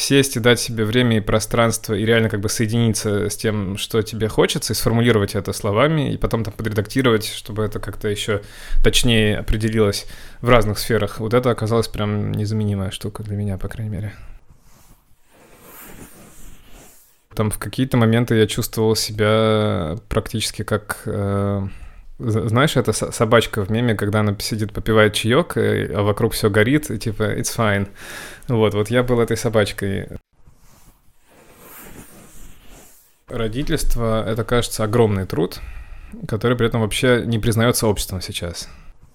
сесть и дать себе время и пространство, и реально как бы соединиться с тем, что тебе хочется, и сформулировать это словами, и потом там подредактировать, чтобы это как-то еще точнее определилось в разных сферах. Вот это оказалось прям незаменимая штука для меня, по крайней мере. Там в какие-то моменты я чувствовал себя практически как... знаешь, это собачка в меме, когда она сидит, попивает чаек, а вокруг все горит, и типа it's fine. Вот я был этой собачкой. Родительство — это, кажется, огромный труд, который при этом вообще не признается обществом сейчас.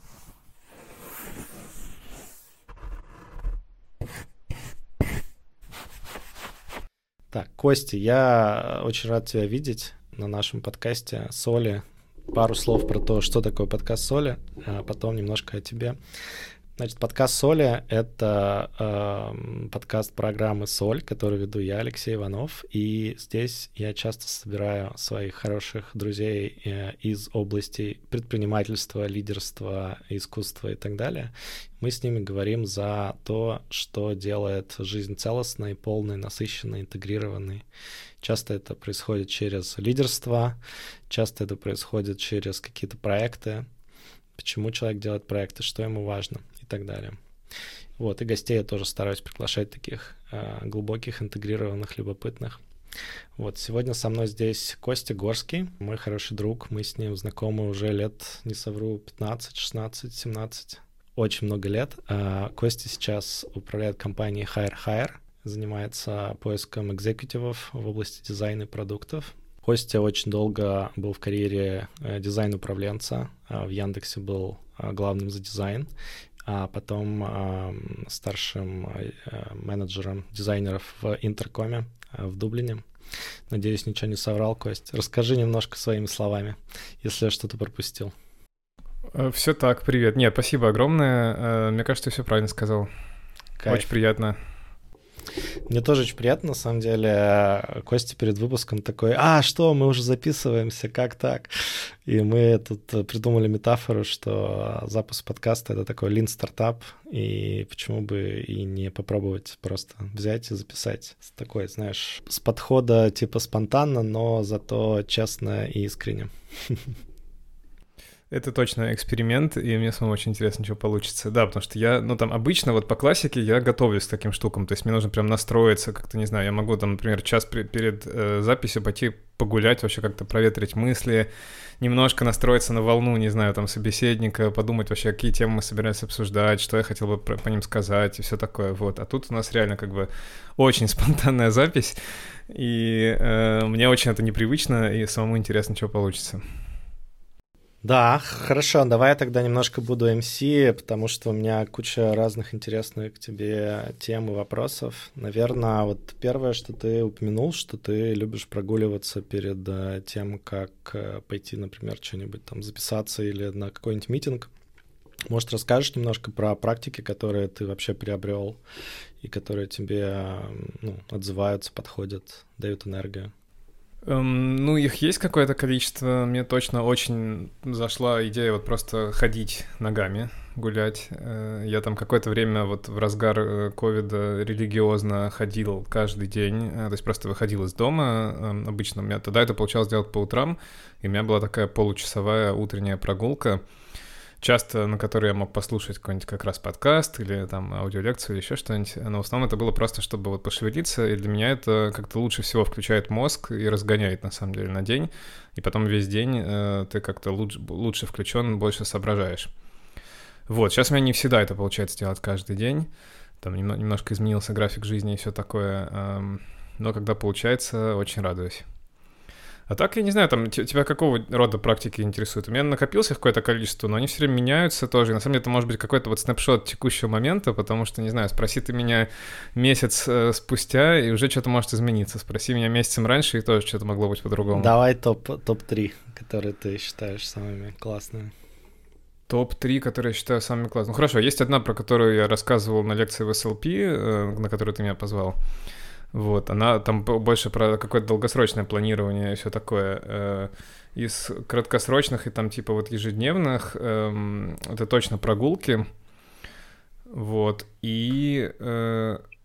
Так, Костя, я очень рад тебя видеть на нашем подкасте «Соли». Пару слов про то, что такое подкаст «Соли», а потом немножко о тебе. Значит, подкаст «Соли» — это подкаст программы «Соль», который веду я, Алексей Иванов, и здесь я часто собираю своих хороших друзей из областей предпринимательства, лидерства, искусства и так далее. Мы с ними говорим за то, что делает жизнь целостной, полной, насыщенной, интегрированной. Часто это происходит через лидерство, часто это происходит через какие-то проекты, почему человек делает проекты, что ему важно и так далее. Вот, и гостей я тоже стараюсь приглашать таких глубоких, интегрированных, любопытных. Вот, сегодня со мной здесь Костя Горский, мой хороший друг, мы с ним знакомы уже лет, не совру, 15, 16, 17, очень много лет. Костя сейчас управляет компанией Hire, занимается поиском экзекутивов в области дизайна и продуктов. Костя очень долго был в карьере дизайн-управленца, в Яндексе был главным за дизайн, а потом старшим менеджером дизайнеров в Интеркоме в Дублине. Надеюсь, ничего не соврал, Кость. Расскажи немножко своими словами, если я что-то пропустил. Все так, привет. Нет, спасибо огромное. Мне кажется, ты все правильно сказал. Кайф. Очень приятно. Мне тоже очень приятно, на самом деле. Костя перед выпуском такой: что, мы уже записываемся, как так? И мы тут придумали метафору, что запуск подкаста — это такой лин-стартап, и почему бы и не попробовать просто взять и записать. Такой, знаешь, с подхода типа спонтанно, но зато честно и искренне. Это точно эксперимент, и мне самому очень интересно, что получится. Да, потому что я, там обычно вот по классике я готовлюсь к таким штукам, то есть мне нужно прям настроиться как-то, не знаю, я могу там, например, час перед записью пойти погулять, вообще как-то проветрить мысли, немножко настроиться на волну, не знаю, там, собеседника, подумать вообще, какие темы мы собираемся обсуждать, что я хотел бы по ним сказать и все такое, вот. А тут у нас реально как бы очень спонтанная запись, и мне очень это непривычно, и самому интересно, что получится. Да, хорошо, давай я тогда немножко буду MC, потому что у меня куча разных интересных к тебе тем и вопросов. Наверное, вот первое, что ты упомянул, что ты любишь прогуливаться перед тем, как пойти, например, что-нибудь там записаться или на какой-нибудь митинг. Может, расскажешь немножко про практики, которые ты вообще приобрел и которые тебе отзываются, подходят, дают энергию? Их есть какое-то количество. Мне точно очень зашла идея вот просто ходить ногами, гулять. Я там какое-то время вот в разгар ковида религиозно ходил каждый день, то есть просто выходил из дома. Обычно у меня тогда это получалось делать по утрам, и у меня была такая получасовая утренняя прогулка, часто на которой я мог послушать какой-нибудь как раз подкаст или там аудиолекцию или еще что-нибудь, но в основном это было просто, чтобы вот пошевелиться, и для меня это как-то лучше всего включает мозг и разгоняет, на самом деле, на день, и потом весь день ты как-то лучше включен, больше соображаешь. Вот, сейчас у меня не всегда это получается делать каждый день, там немножко изменился график жизни и все такое, но когда получается, очень радуюсь. А так, я не знаю, там тебя какого рода практики интересуют? У меня накопилось их какое-то количество, но они все время меняются тоже. И на самом деле это может быть какой-то вот снапшот текущего момента, потому что, не знаю, спроси ты меня месяц спустя, и уже что-то может измениться. Спроси меня месяцем раньше, и тоже что-то могло быть по-другому. Давай топ-3, которые ты считаешь самыми классными. Топ-3, которые я считаю самыми классными. Ну хорошо, есть одна, про которую я рассказывал на лекции в SLP, на которую ты меня позвал. Вот, она там больше про какое-то долгосрочное планирование и все такое. Из краткосрочных и там типа вот ежедневных это точно прогулки. Вот, и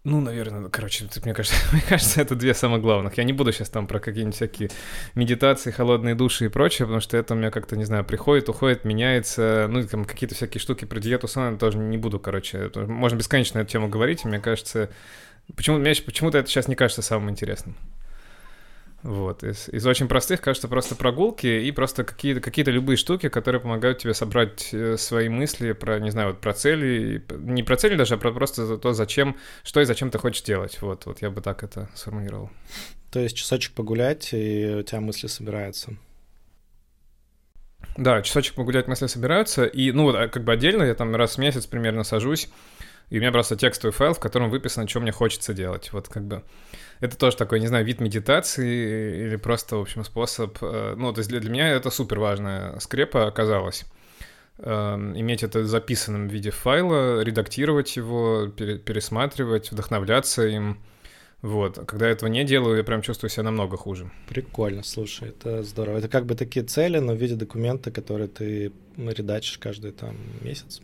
Ну, наверное, короче, мне кажется, мне кажется, это две самых главных. Я не буду сейчас там про какие-нибудь всякие медитации, холодные души и прочее, потому что это у меня как-то, не знаю, приходит, уходит, меняется. Ну, и там какие-то всякие штуки про диету сон тоже не буду, короче. Можно бесконечно эту тему говорить, и мне кажется... Почему-то это сейчас не кажется самым интересным. Вот. Из очень простых, кажется, просто прогулки и просто какие-то любые штуки, которые помогают тебе собрать свои мысли про, не знаю, вот про цели, не про цели даже, а про просто то, зачем, что и зачем ты хочешь делать. Вот я бы так это сформулировал. То есть часочек погулять, и у тебя мысли собираются. Да, часочек погулять, мысли собираются, и, ну, вот как бы отдельно я там раз в месяц примерно сажусь, и у меня просто текстовый файл, в котором выписано, что мне хочется делать. Вот как бы это тоже такой, не знаю, вид медитации или просто, в общем, способ... Ну, то есть для меня это супер важная скрепа оказалась. Иметь это в записанном виде файла, редактировать его, пересматривать, вдохновляться им. Вот. Когда я этого не делаю, я прям чувствую себя намного хуже. Прикольно, слушай, это здорово. Это как бы такие цели, но в виде документа, которые ты редачишь каждый там месяц.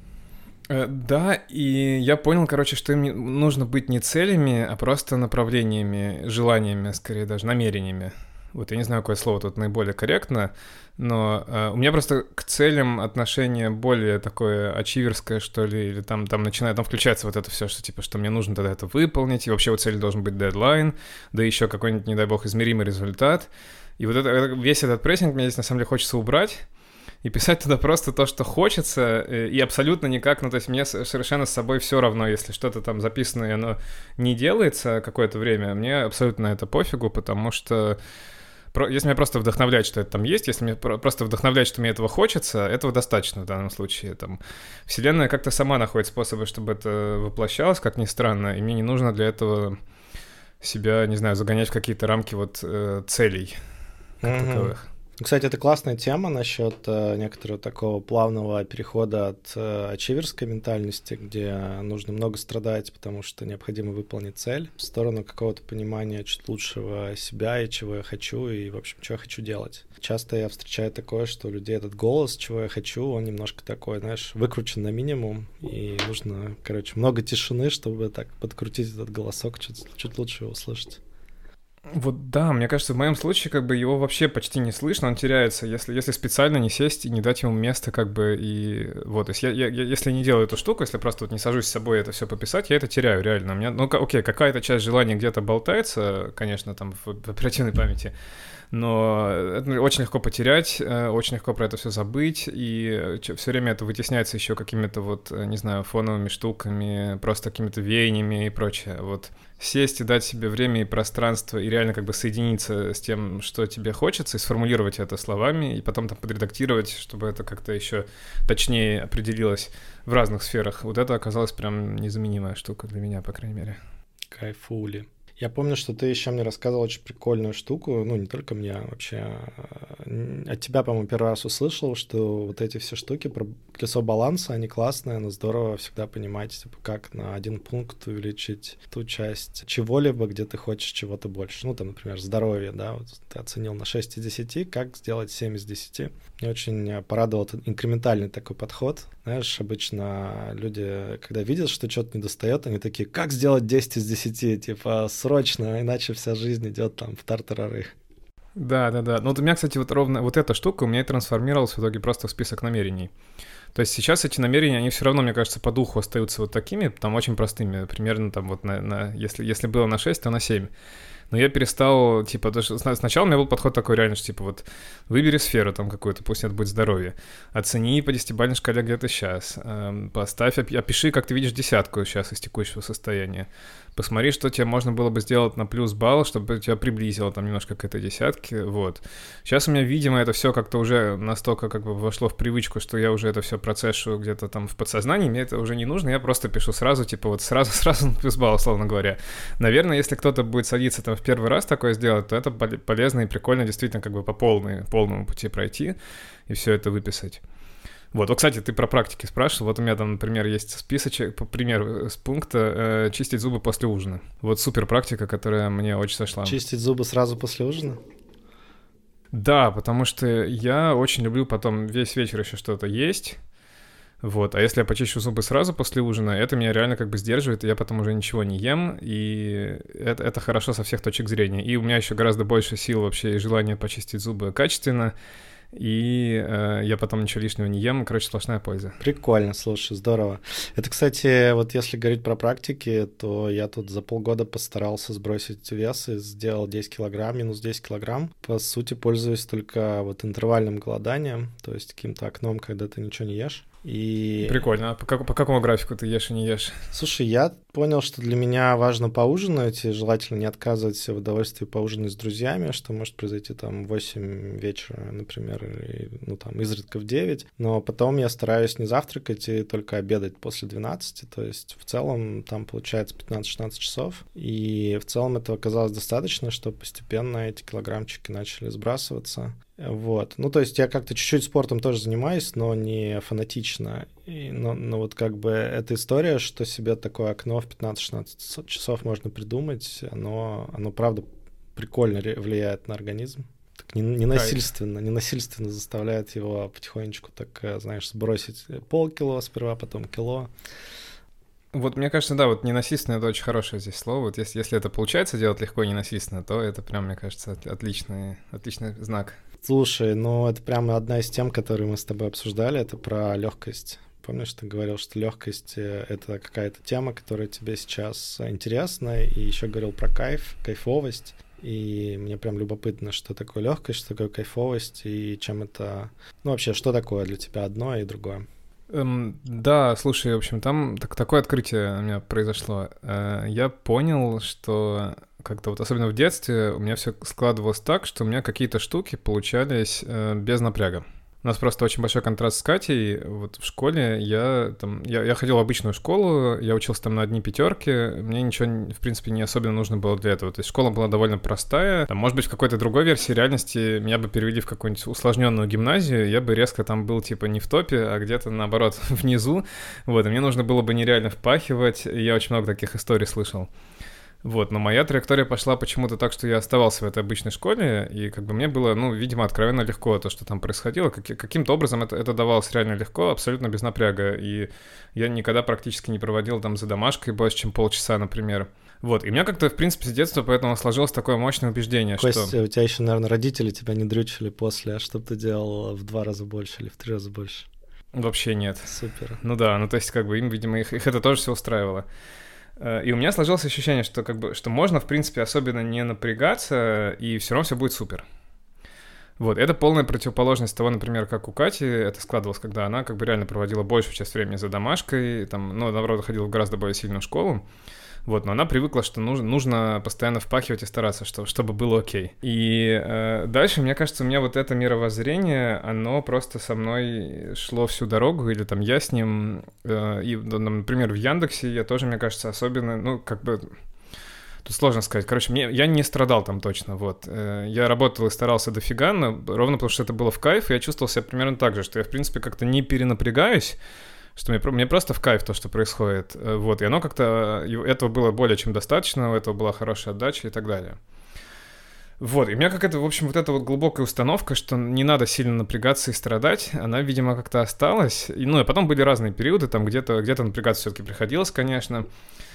Да, и я понял, короче, что им нужно быть не целями, а просто направлениями, желаниями, скорее даже намерениями. Вот я не знаю, какое слово тут наиболее корректно, но у меня просто к целям отношение более такое ачиверское, что ли, или там начинает, там включается вот это все, что типа, что мне нужно тогда это выполнить, и вообще у цели должен быть дедлайн, да еще какой-нибудь, не дай бог, измеримый результат. И вот весь этот прессинг мне здесь на самом деле хочется убрать, и писать туда просто то, что хочется, и абсолютно никак, ну, то есть мне совершенно с собой все равно, если что-то там записано, и оно не делается какое-то время, мне абсолютно это пофигу, потому что если меня просто вдохновляет, что это там есть, если меня просто вдохновляет, что мне этого хочется, этого достаточно в данном случае. Там, Вселенная как-то сама находит способы, чтобы это воплощалось, как ни странно, и мне не нужно для этого себя, не знаю, загонять в какие-то рамки вот целей как таковых. Кстати, это классная тема насчет некоторого такого плавного перехода от ачиверской ментальности, где нужно много страдать, потому что необходимо выполнить цель, в сторону какого-то понимания чуть лучшего себя и чего я хочу, и, в общем, что я хочу делать. Часто я встречаю такое, что у людей этот голос, чего я хочу, он немножко такой, знаешь, выкручен на минимум, и нужно, короче, много тишины, чтобы так подкрутить этот голосок, чуть лучше его услышать. Вот да, мне кажется, в моем случае как бы его вообще почти не слышно, он теряется, если специально не сесть и не дать ему место как бы и вот, то есть если не делаю эту штуку, если просто вот не сажусь с собой это все пописать, я это теряю реально. У меня, ну окей, какая-то часть желания где-то болтается, конечно, там в оперативной памяти, но это очень легко потерять, очень легко про это все забыть, и все время это вытесняется еще какими-то вот, не знаю, фоновыми штуками, просто какими-то веяниями и прочее. Вот сесть и дать себе время и пространство, и реально как бы соединиться с тем, что тебе хочется, и сформулировать это словами, и потом там подредактировать, чтобы это как-то еще точнее определилось в разных сферах. Вот это оказалось прям незаменимая штука для меня, по крайней мере. Кайфули. Я помню, что ты еще мне рассказывал очень прикольную штуку, ну, не только мне, а вообще от тебя, по-моему, первый раз услышал, что вот эти все штуки про колесо баланса, они классные, но здорово всегда понимать, типа, как на один пункт увеличить ту часть чего-либо, где ты хочешь чего-то больше. Ну, там, например, здоровье, да, вот ты оценил на 6 из 10, как сделать 7 из 10. Мне очень порадовал этот инкрементальный такой подход. Знаешь, обычно люди, когда видят, что что-то недостает, они такие, как сделать 10 из 10, типа, срочно, иначе вся жизнь идет там в тартарары. Да. Ну вот у меня, кстати, вот ровно вот эта штука у меня и трансформировалась в итоге просто в список намерений. То есть сейчас эти намерения, они все равно, мне кажется, по духу остаются вот такими, там очень простыми, примерно там вот если было на 6, то на 7. Но я перестал, типа, сначала у меня был подход такой реально, что, типа, вот, выбери сферу там какую-то, пусть это будет здоровье, оцени по 10-бальной шкале, где ты сейчас, поставь, опиши, как ты видишь десятку сейчас из текущего состояния, посмотри, что тебе можно было бы сделать на плюс балл, чтобы тебя приблизило там немножко к этой десятке, вот. Сейчас у меня, видимо, это все как-то уже настолько как бы вошло в привычку, что я уже это все процесшу где-то там в подсознании, мне это уже не нужно, я просто пишу сразу, типа, вот сразу на плюс балл, условно говоря. Наверное, если кто-то будет садиться там в первый раз такое сделать, то это полезно и прикольно действительно как бы по полному пути пройти и все это выписать. Вот, кстати, ты про практики спрашивал. Вот у меня там, например, есть списочек, пример с пункта чистить зубы после ужина. Вот супер практика, которая мне очень сошла. Чистить зубы сразу после ужина? Да, потому что я очень люблю потом весь вечер еще что-то есть. Вот, а если я почищу зубы сразу после ужина, это меня реально как бы сдерживает, и я потом уже ничего не ем, и это хорошо со всех точек зрения. И у меня еще гораздо больше сил вообще и желания почистить зубы качественно, и я потом ничего лишнего не ем, короче, сплошная польза. Прикольно, слушай, здорово. Это, кстати, вот если говорить про практики, то я тут за полгода постарался сбросить вес и сделал 10 килограмм, минус 10 килограмм. По сути, пользуюсь только вот интервальным голоданием, то есть каким-то окном, когда ты ничего не ешь. И... Прикольно. А по какому графику ты ешь и не ешь? Слушай, я понял, что для меня важно поужинать, и желательно не отказывать себе в удовольствии поужинать с друзьями, что может произойти там в 8 вечера, например, или, ну там изредка в 9. Но потом я стараюсь не завтракать и только обедать после 12. То есть в целом там получается 15-16 часов. И в целом этого оказалось достаточно, что постепенно эти килограммчики начали сбрасываться. Вот. Ну, то есть я как-то чуть-чуть спортом тоже занимаюсь, но не фанатично. Но вот как бы эта история, что себе такое окно в 15-16 часов можно придумать, оно правда прикольно влияет на организм. Так не насильственно заставляет его потихонечку, так, знаешь, сбросить полкило сперва, потом кило. Вот мне кажется, да, вот ненасильственно — это очень хорошее здесь слово. Вот если это получается делать легко и ненасильственно, то это прям, мне кажется, отличный знак. Слушай, ну это прямо одна из тем, которые мы с тобой обсуждали, это про легкость. Помнишь, ты говорил, что легкость — это какая-то тема, которая тебе сейчас интересна, и еще говорил про кайфовость. И мне прям любопытно, что такое легкость, что такое кайфовость, и чем это... Ну вообще, что такое для тебя одно и другое? Да, слушай, в общем, там такое открытие у меня произошло. Я понял, что как-то вот особенно в детстве у меня все складывалось так, что у меня какие-то штуки получались без напряга. У нас просто очень большой контраст с Катей. Вот в школе я ходил в обычную школу, я учился там на одни пятерки, мне ничего, в принципе, не особенно нужно было для этого. То есть школа была довольно простая. Там, может быть, в какой-то другой версии реальности меня бы перевели в какую-нибудь усложненную гимназию, я бы резко там был типа не в топе, а где-то наоборот внизу. Вот, и мне нужно было бы нереально впахивать, и я очень много таких историй слышал. Вот, но моя траектория пошла почему-то так, что я оставался в этой обычной школе, и как бы мне было, ну, видимо, откровенно легко то, что там происходило. Каким-то образом это давалось реально легко, абсолютно без напряга, и я никогда практически не проводил там за домашкой больше, чем полчаса, например. Вот, и у меня как-то, в принципе, с детства поэтому сложилось такое мощное убеждение, Костя, что... у тебя еще, наверное, родители тебя не дрючили после, а что ты делал в 2 раза больше или в 3 раза больше? Вообще нет. Супер. Ну да, ну то есть как бы им, видимо, их это тоже все устраивало. И у меня сложилось ощущение, что как бы, что можно, в принципе, особенно не напрягаться, и все равно все будет супер. Вот, это полная противоположность того, например, как у Кати это складывалось, когда она как бы реально проводила большую часть времени за домашкой, там, ну, наоборот, ходила в гораздо более сильную школу. Вот, но она привыкла, что нужно постоянно впахивать и стараться, чтобы было окей. И дальше, мне кажется, у меня вот это мировоззрение, оно просто со мной шло всю дорогу, или там я с ним, и, например, в Яндексе я тоже, мне кажется, особенно, ну, как бы... Тут сложно сказать. Короче, я не страдал там точно, вот. Я работал и старался дофига, но ровно потому, что это было в кайф, и я чувствовал себя примерно так же, что я, в принципе, как-то не перенапрягаюсь, что мне просто в кайф то, что происходит. Вот, и оно как-то... Этого было более чем достаточно, у этого была хорошая отдача и так далее. Вот, и у меня какая-то, в общем, вот эта вот глубокая установка, что не надо сильно напрягаться и страдать, она, видимо, как-то осталась. И, ну, и потом были разные периоды, там где-то напрягаться все-таки приходилось, конечно.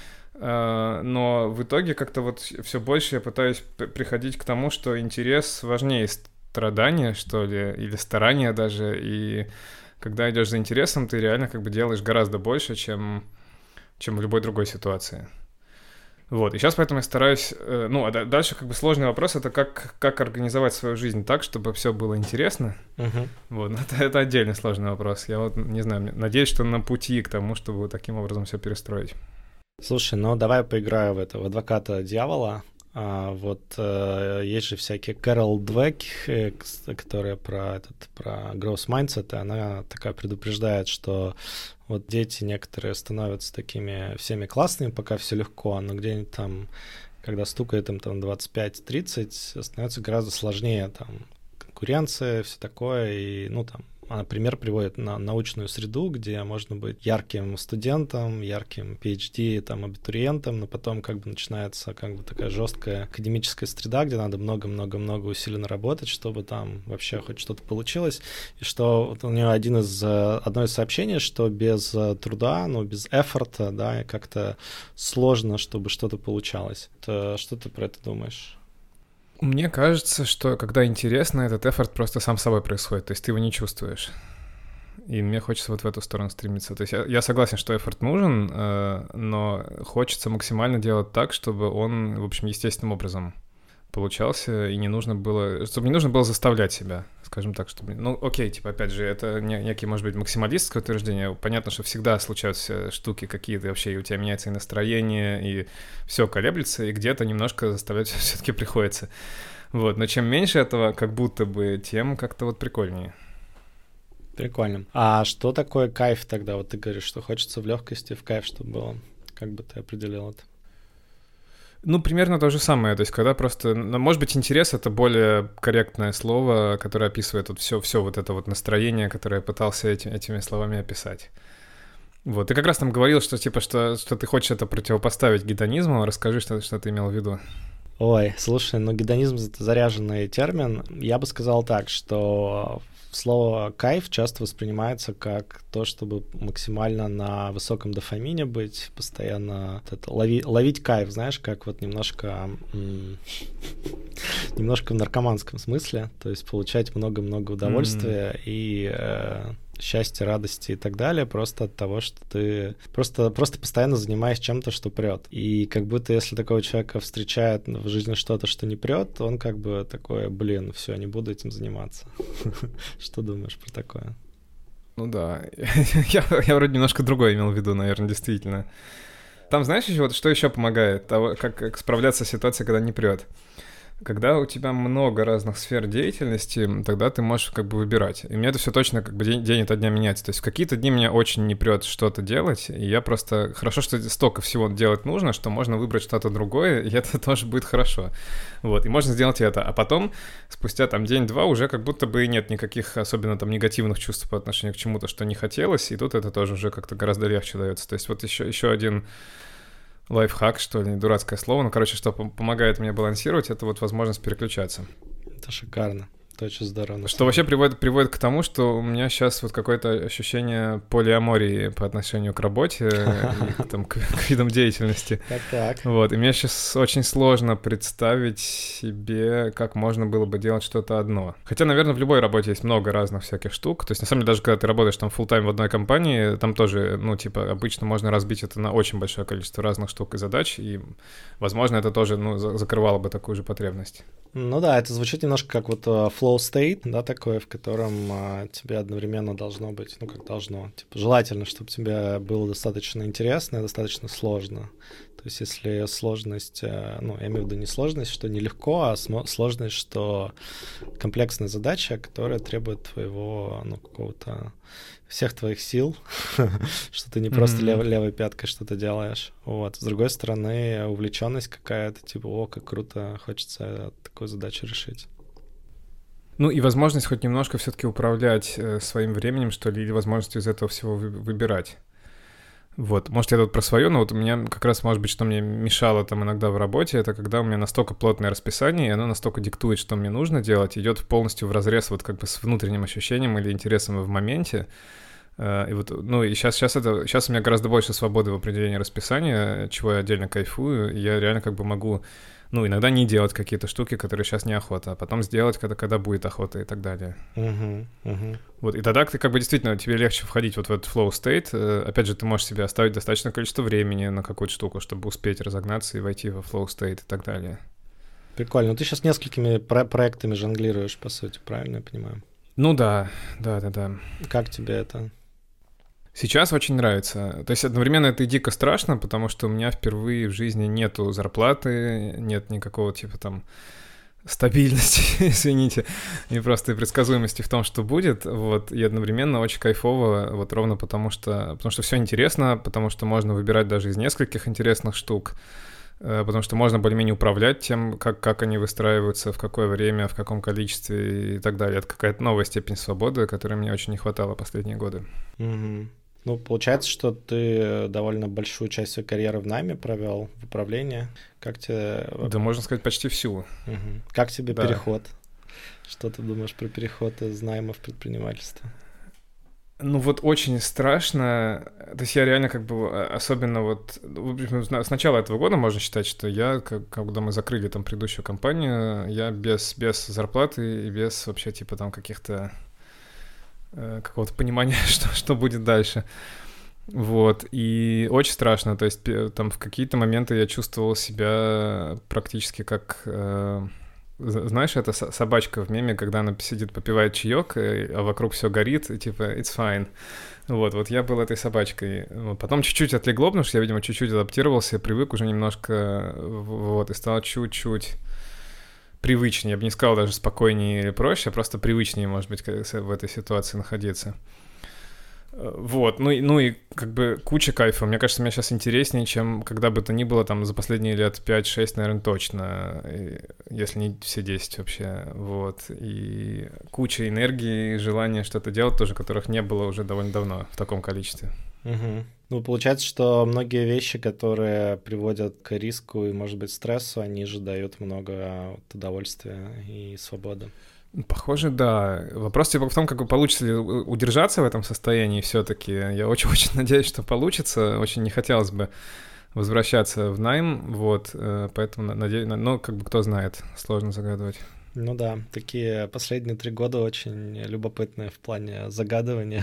Но в итоге как-то вот все больше я пытаюсь приходить к тому, что интерес важнее страдания, что ли, или старания даже, и когда идешь за интересом, ты реально как бы делаешь гораздо больше, чем в любой другой ситуации. Вот, и сейчас поэтому я стараюсь... Ну, а дальше как бы сложный вопрос — это как организовать свою жизнь так, чтобы все было интересно. Uh-huh. Вот, это отдельный сложный вопрос. Я вот, не знаю, надеюсь, что на пути к тому, чтобы вот таким образом все перестроить. Слушай, ну давай поиграю в адвоката дьявола. Вот есть же всякие Кэрол Двек, которая про growth mindset, и она такая предупреждает, что вот дети некоторые становятся такими всеми классными, пока все легко, но где-нибудь там, когда стукает им там 25-30, становится гораздо сложнее, там конкуренция, все такое, и ну там пример приводит на научную среду, где можно быть ярким студентом, ярким PhD, там, абитуриентом, но потом как бы начинается как бы такая жесткая академическая среда, где надо много-много-много усиленно работать, чтобы там вообще хоть что-то получилось. И что вот у него одно из сообщений, что без труда, ну, без эфорта, да, как-то сложно, чтобы что-то получалось. Что ты про это думаешь? Мне кажется, что когда интересно, этот эфорт просто сам собой происходит, то есть ты его не чувствуешь. И мне хочется вот в эту сторону стремиться. То есть я согласен, что эфорт нужен, но хочется максимально делать так, чтобы он, в общем, естественным образом получался, и не нужно было, чтобы не нужно было заставлять себя, скажем так, чтобы, ну, окей, типа, опять же, это некий, может быть, максималистское утверждение, понятно, что всегда случаются штуки какие-то вообще, и у тебя меняется и настроение, и все колеблется, и где-то немножко заставлять все-таки приходится, вот, но чем меньше этого, как будто бы, тем как-то вот прикольнее. Прикольно. А что такое кайф тогда? Вот ты говоришь, что хочется в легкости, в кайф, чтобы было. Как бы ты определил это? Ну, примерно то же самое. То есть, когда просто... Может быть, интерес — это более корректное слово, которое описывает вот все вот это вот настроение, которое я пытался этими словами описать. Вот. Ты как раз там говорил, что типа, что ты хочешь это противопоставить гедонизму. Расскажи, что ты имел в виду. Ой, слушай, ну гедонизм — это заряженный термин. Я бы сказал так, что слово «кайф» часто воспринимается как то, чтобы максимально на высоком дофамине быть, постоянно ловить кайф, знаешь, как вот немножко в наркоманском смысле, то есть получать много-много удовольствия и счастья, радости и так далее, просто от того, что ты просто постоянно занимаешься чем-то, что прет. И как будто если такого человека встречает в жизни что-то, что не прет, он как бы такой, блин, все, не буду этим заниматься. Что думаешь про такое? Ну да, я вроде немножко другое имел в виду, наверное, действительно. Там, знаешь, еще вот что еще помогает, как справляться с ситуацией, когда не прет? Когда у тебя много разных сфер деятельности, тогда ты можешь как бы выбирать. И у меня это все точно как бы день ото дня меняется. То есть в какие-то дни мне очень не прет что-то делать, и я просто... Хорошо, что столько всего делать нужно, что можно выбрать что-то другое, и это тоже будет хорошо. Вот, и можно сделать это. А потом, спустя там день-два, уже как будто бы нет никаких особенно там негативных чувств по отношению к чему-то, что не хотелось, и тут это тоже уже как-то гораздо легче дается. То есть вот еще один... лайфхак, что ли, дурацкое слово. Ну, короче, что помогает мне балансировать, это вот возможность переключаться. Это шикарно. Это очень здорово. Что вообще приводит к тому, что у меня сейчас вот какое-то ощущение полиамории по отношению к работе и там, к видам деятельности. Так. Вот, и мне сейчас очень сложно представить себе, как можно было бы делать что-то одно. Хотя, наверное, в любой работе есть много разных всяких штук. То есть, на самом деле, даже когда ты работаешь там фулл-тайм в одной компании, там тоже, ну, типа, обычно можно разбить это на очень большое количество разных штук и задач, и, возможно, это тоже, ну, закрывало бы такую же потребность. Ну да, это звучит немножко как вот flow state, да, такое, в котором тебе одновременно должно быть, ну как должно, типа желательно, чтобы тебе было достаточно интересно и достаточно сложно. То есть если сложность, ну я имею в виду не сложность, что нелегко, а сложность, что комплексная задача, которая требует твоего, ну какого-то всех твоих сил, что ты не просто левой пяткой что-то делаешь. Вот. С другой стороны, увлеченность какая-то, типа, о, как круто, хочется такую задачу решить. Ну и возможность хоть немножко все-таки управлять своим временем, что ли, или возможностью из этого всего выбирать. Вот, может, я тут про свое, но вот у меня как раз, может быть, что мне мешало там иногда в работе, это когда у меня настолько плотное расписание, и оно настолько диктует, что мне нужно делать, идет полностью вразрез вот как бы с внутренним ощущением или интересом в моменте. И вот, ну и сейчас у меня гораздо больше свободы в определении расписания, чего я отдельно кайфую, и я реально как бы могу, ну, иногда не делать какие-то штуки, которые сейчас неохота, а потом сделать, когда будет охота и так далее. Вот, и тогда ты как бы действительно, тебе легче входить вот в этот flow state. Опять же, ты можешь себе оставить достаточное количество времени на какую-то штуку, чтобы успеть разогнаться и войти во flow state и так далее. Прикольно. Ну, ты сейчас несколькими проектами жонглируешь, по сути, правильно я понимаю? Ну да. Как тебе это? Сейчас очень нравится. То есть одновременно это и дико страшно, потому что у меня впервые в жизни нету зарплаты, нет никакого типа там стабильности, извините, и просто предсказуемости в том, что будет, вот, и одновременно очень кайфово, вот ровно потому что все интересно, потому что можно выбирать даже из нескольких интересных штук, потому что можно более-менее управлять тем, как они выстраиваются, в какое время, в каком количестве и так далее. Это какая-то новая степень свободы, которой мне очень не хватало последние годы. Угу. Ну, получается, что ты довольно большую часть своей карьеры в найме провел, в управлении. Как тебе... Да, можно сказать, почти всю. Угу. Как тебе Да. переход? Что ты думаешь про переход из найма в предпринимательство? Ну вот очень страшно, то есть я реально как бы, особенно вот, с начала этого года можно считать, что я, когда мы закрыли там предыдущую компанию, я без зарплаты и без вообще типа там каких-то, какого-то понимания, что будет дальше. Вот, и очень страшно, то есть там в какие-то моменты я чувствовал себя практически как... Знаешь, это собачка в меме, когда она сидит, попивает чаек, а вокруг все горит, и типа it's fine. Вот я был этой собачкой. Потом чуть-чуть отлегло, потому что я, видимо, чуть-чуть адаптировался, привык уже немножко, вот, и стал чуть-чуть привычнее. Я бы не сказал даже спокойнее или проще, а просто привычнее, может быть, в этой ситуации находиться. Вот, ну и как бы куча кайфа. Мне кажется, мне сейчас интереснее, чем когда бы то ни было там за последние лет 5-6, наверное, точно, если не все 10 вообще, вот. И куча энергии и желания что-то делать тоже, которых не было уже довольно давно в таком количестве. Угу. Ну, получается, что многие вещи, которые приводят к риску и, может быть, стрессу, они же дают много удовольствия и свободы. Похоже, да. Вопрос типа в том, как бы получится ли удержаться в этом состоянии все-таки. Я очень надеюсь, что получится. Очень не хотелось бы возвращаться в найм, вот, поэтому надеюсь, но как бы кто знает, сложно загадывать. Ну да, такие последние 3 года очень любопытные в плане загадывания.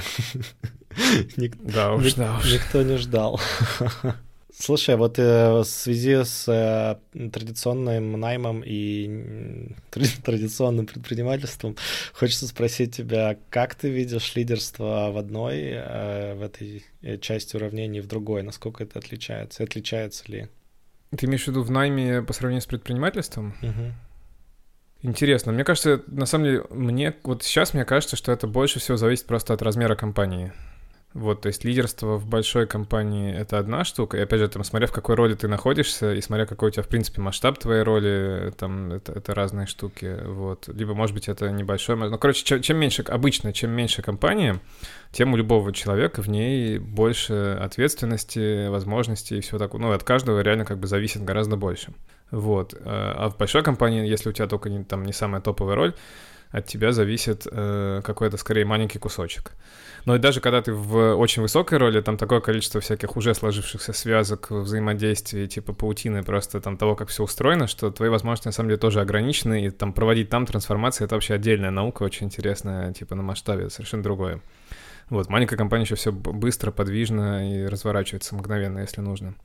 Да уж. Никто не ждал. Слушай, вот в связи с традиционным наймом и традиционным предпринимательством хочется спросить тебя, как ты видишь лидерство в одной, в этой части уравнений, в другой? Насколько это отличается? Отличается ли? Ты имеешь в виду в найме по сравнению с предпринимательством? Угу. Интересно. Мне кажется, на самом деле, вот сейчас мне кажется, что это больше всего зависит просто от размера компании. Вот, то есть лидерство в большой компании — это одна штука, и опять же, там, смотря в какой роли ты находишься, и смотря какой у тебя, в принципе, масштаб твоей роли, там, это разные штуки, вот. Либо, может быть, это небольшой... Ну, короче, чем меньше компания, тем у любого человека в ней больше ответственности, возможностей и всего такого. Ну, от каждого реально как бы зависит гораздо больше. Вот. А в большой компании, если у тебя только не самая топовая роль, от тебя зависит какой-то, скорее, маленький кусочек. Но и даже когда ты в очень высокой роли, там такое количество всяких уже сложившихся связок, взаимодействий, типа паутины, просто там того, как все устроено, что твои возможности на самом деле тоже ограничены, и там проводить там трансформации — это вообще отдельная наука, очень интересная, типа на масштабе, совершенно другое. Вот, маленькая компания еще все быстро, подвижно и разворачивается мгновенно, если нужно.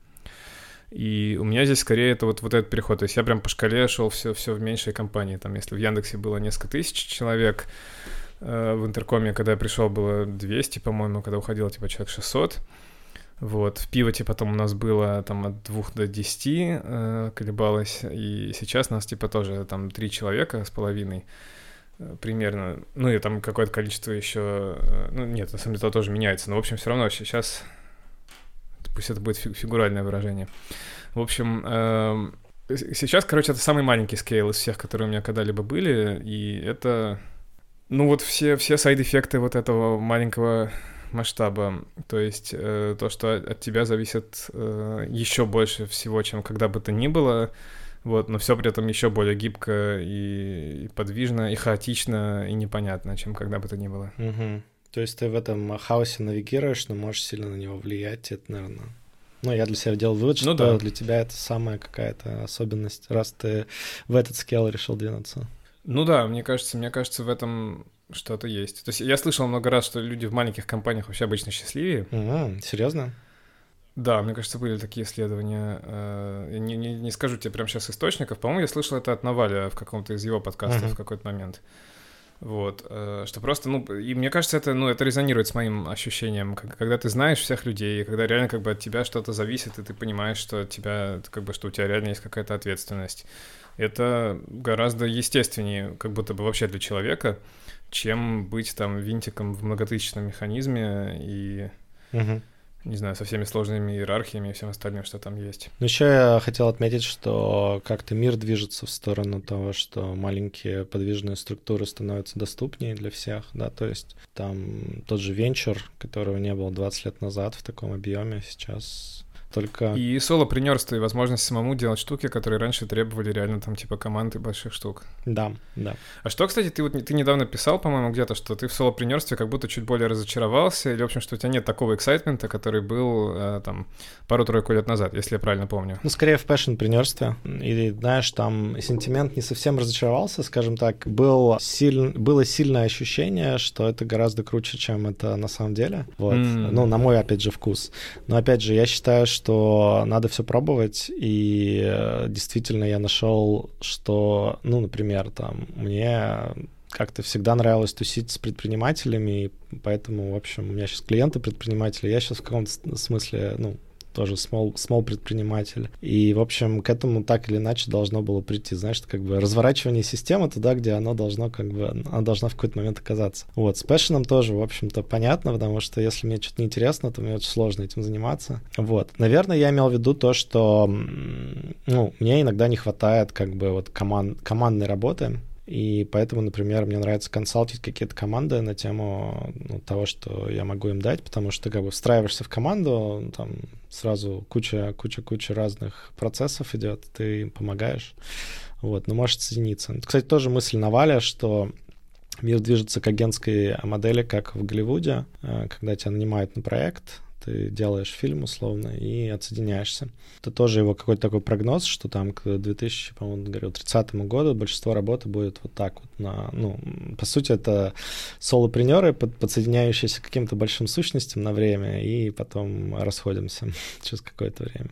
И у меня здесь скорее это вот этот переход. То есть я прям по шкале шел все в меньшей компании. Там, если в Яндексе было несколько тысяч человек, в Интеркоме, когда я пришел, было 200, по-моему, когда уходило, типа, человек 600. Вот, в Пивоте потом у нас было там от 2 до 10 колебалось, и сейчас нас, типа, тоже там 3 человека с половиной примерно. Ну, и там какое-то количество еще... Ну, нет, на самом деле это тоже меняется, но, в общем, все равно сейчас... Пусть это будет фигуральное выражение. В общем, сейчас, короче, это самый маленький скейл из всех, которые у меня когда-либо были, и это... Ну вот все сайд-эффекты вот этого маленького масштаба, то есть то, что от тебя зависит еще больше всего, чем когда бы то ни было, вот, но все при этом еще более гибко и подвижно, и хаотично, и непонятно, чем когда бы то ни было. Угу. То есть ты в этом хаосе навигируешь, но можешь сильно на него влиять, это, наверное... Ну, я для себя делал вывод, что для тебя это самая какая-то особенность, раз ты в этот скейл решил двинуться. Ну да, мне кажется, в этом что-то есть. То есть я слышал много раз, что люди в маленьких компаниях вообще обычно счастливее. Серьезно? Да, мне кажется, были такие исследования. Я не скажу тебе прямо сейчас источников. По-моему, я слышал это от Наваля в каком-то из его подкастов в какой-то момент. Вот, что просто, и мне кажется, это резонирует с моим ощущением, когда ты знаешь всех людей, когда реально как бы от тебя что-то зависит, и ты понимаешь, что от тебя, как бы, что у тебя реально есть какая-то ответственность. Это гораздо естественнее, как будто бы вообще для человека, чем быть там винтиком в многотысячном механизме и не знаю, со всеми сложными иерархиями и всем остальным, что там есть. Ну, еще я хотел отметить, что как-то мир движется в сторону того, что маленькие подвижные структуры становятся доступнее для всех, да, то есть там тот же венчур, которого не было 20 лет назад в таком объеме, сейчас только... И солопренерство, и возможность самому делать штуки, которые раньше требовали реально там типа команды больших штук. Да, да. А что, кстати, ты недавно писал, по-моему, где-то, что ты в солопренерстве как будто чуть более разочаровался, или, в общем, что у тебя нет такого эксайтмента, который был там пару-тройку лет назад, если я правильно помню. Ну, скорее в пэшн-пренерстве. И, знаешь, там сентимент не совсем разочаровался, скажем так. Было сильное ощущение, что это гораздо круче, чем это на самом деле. Вот. Ну, на мой, опять же, вкус. Но, опять же, я считаю, что надо все пробовать, и действительно я нашел, что, ну, например, там, мне как-то всегда нравилось тусить с предпринимателями, и поэтому, в общем, у меня сейчас клиенты предприниматели, я сейчас в каком-то смысле, ну, тоже small предприниматель. И, в общем, к этому так или иначе должно было прийти, знаешь, как бы разворачивание системы туда, где оно должно, как бы, она должна в какой-то момент оказаться. Вот, с пэшеном тоже, в общем-то, понятно, потому что если мне что-то неинтересно, то мне очень сложно этим заниматься. Вот. Наверное, я имел в виду то, что, ну, мне иногда не хватает, как бы, вот командной работы. И поэтому, например, мне нравится консалтить какие-то команды на тему, ну, того, что я могу им дать, потому что ты как бы встраиваешься в команду, там сразу куча разных процессов идет, ты им помогаешь, вот, но можешь соединиться. Кстати, тоже мысль Наваля, что мир движется к агентской модели, как в Голливуде, когда тебя нанимают на проект, ты делаешь фильм условно и отсоединяешься. Это тоже его какой-то такой прогноз, что там к 2030 году большинство работы будет вот так вот. Ну, по сути, это солопренеры, подсоединяющиеся к каким-то большим сущностям на время, и потом расходимся через какое-то время.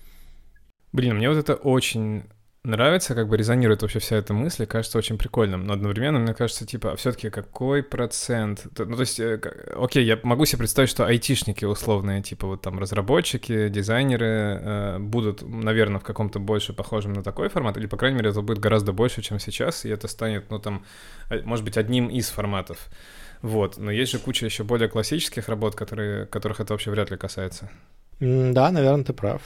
Блин, мне вот это очень нравится, как бы резонирует вообще вся эта мысль, кажется очень прикольным, но одновременно мне кажется, типа, а все-таки какой процент? Ну, то есть, окей, я могу себе представить, что айтишники условные, типа вот там разработчики, дизайнеры будут, наверное, в каком-то больше похожем на такой формат, или, по крайней мере, это будет гораздо больше, чем сейчас, и это станет, ну, там, может быть, одним из форматов. Вот, но есть же куча еще более классических работ, которых это вообще вряд ли касается. Да, наверное, ты прав.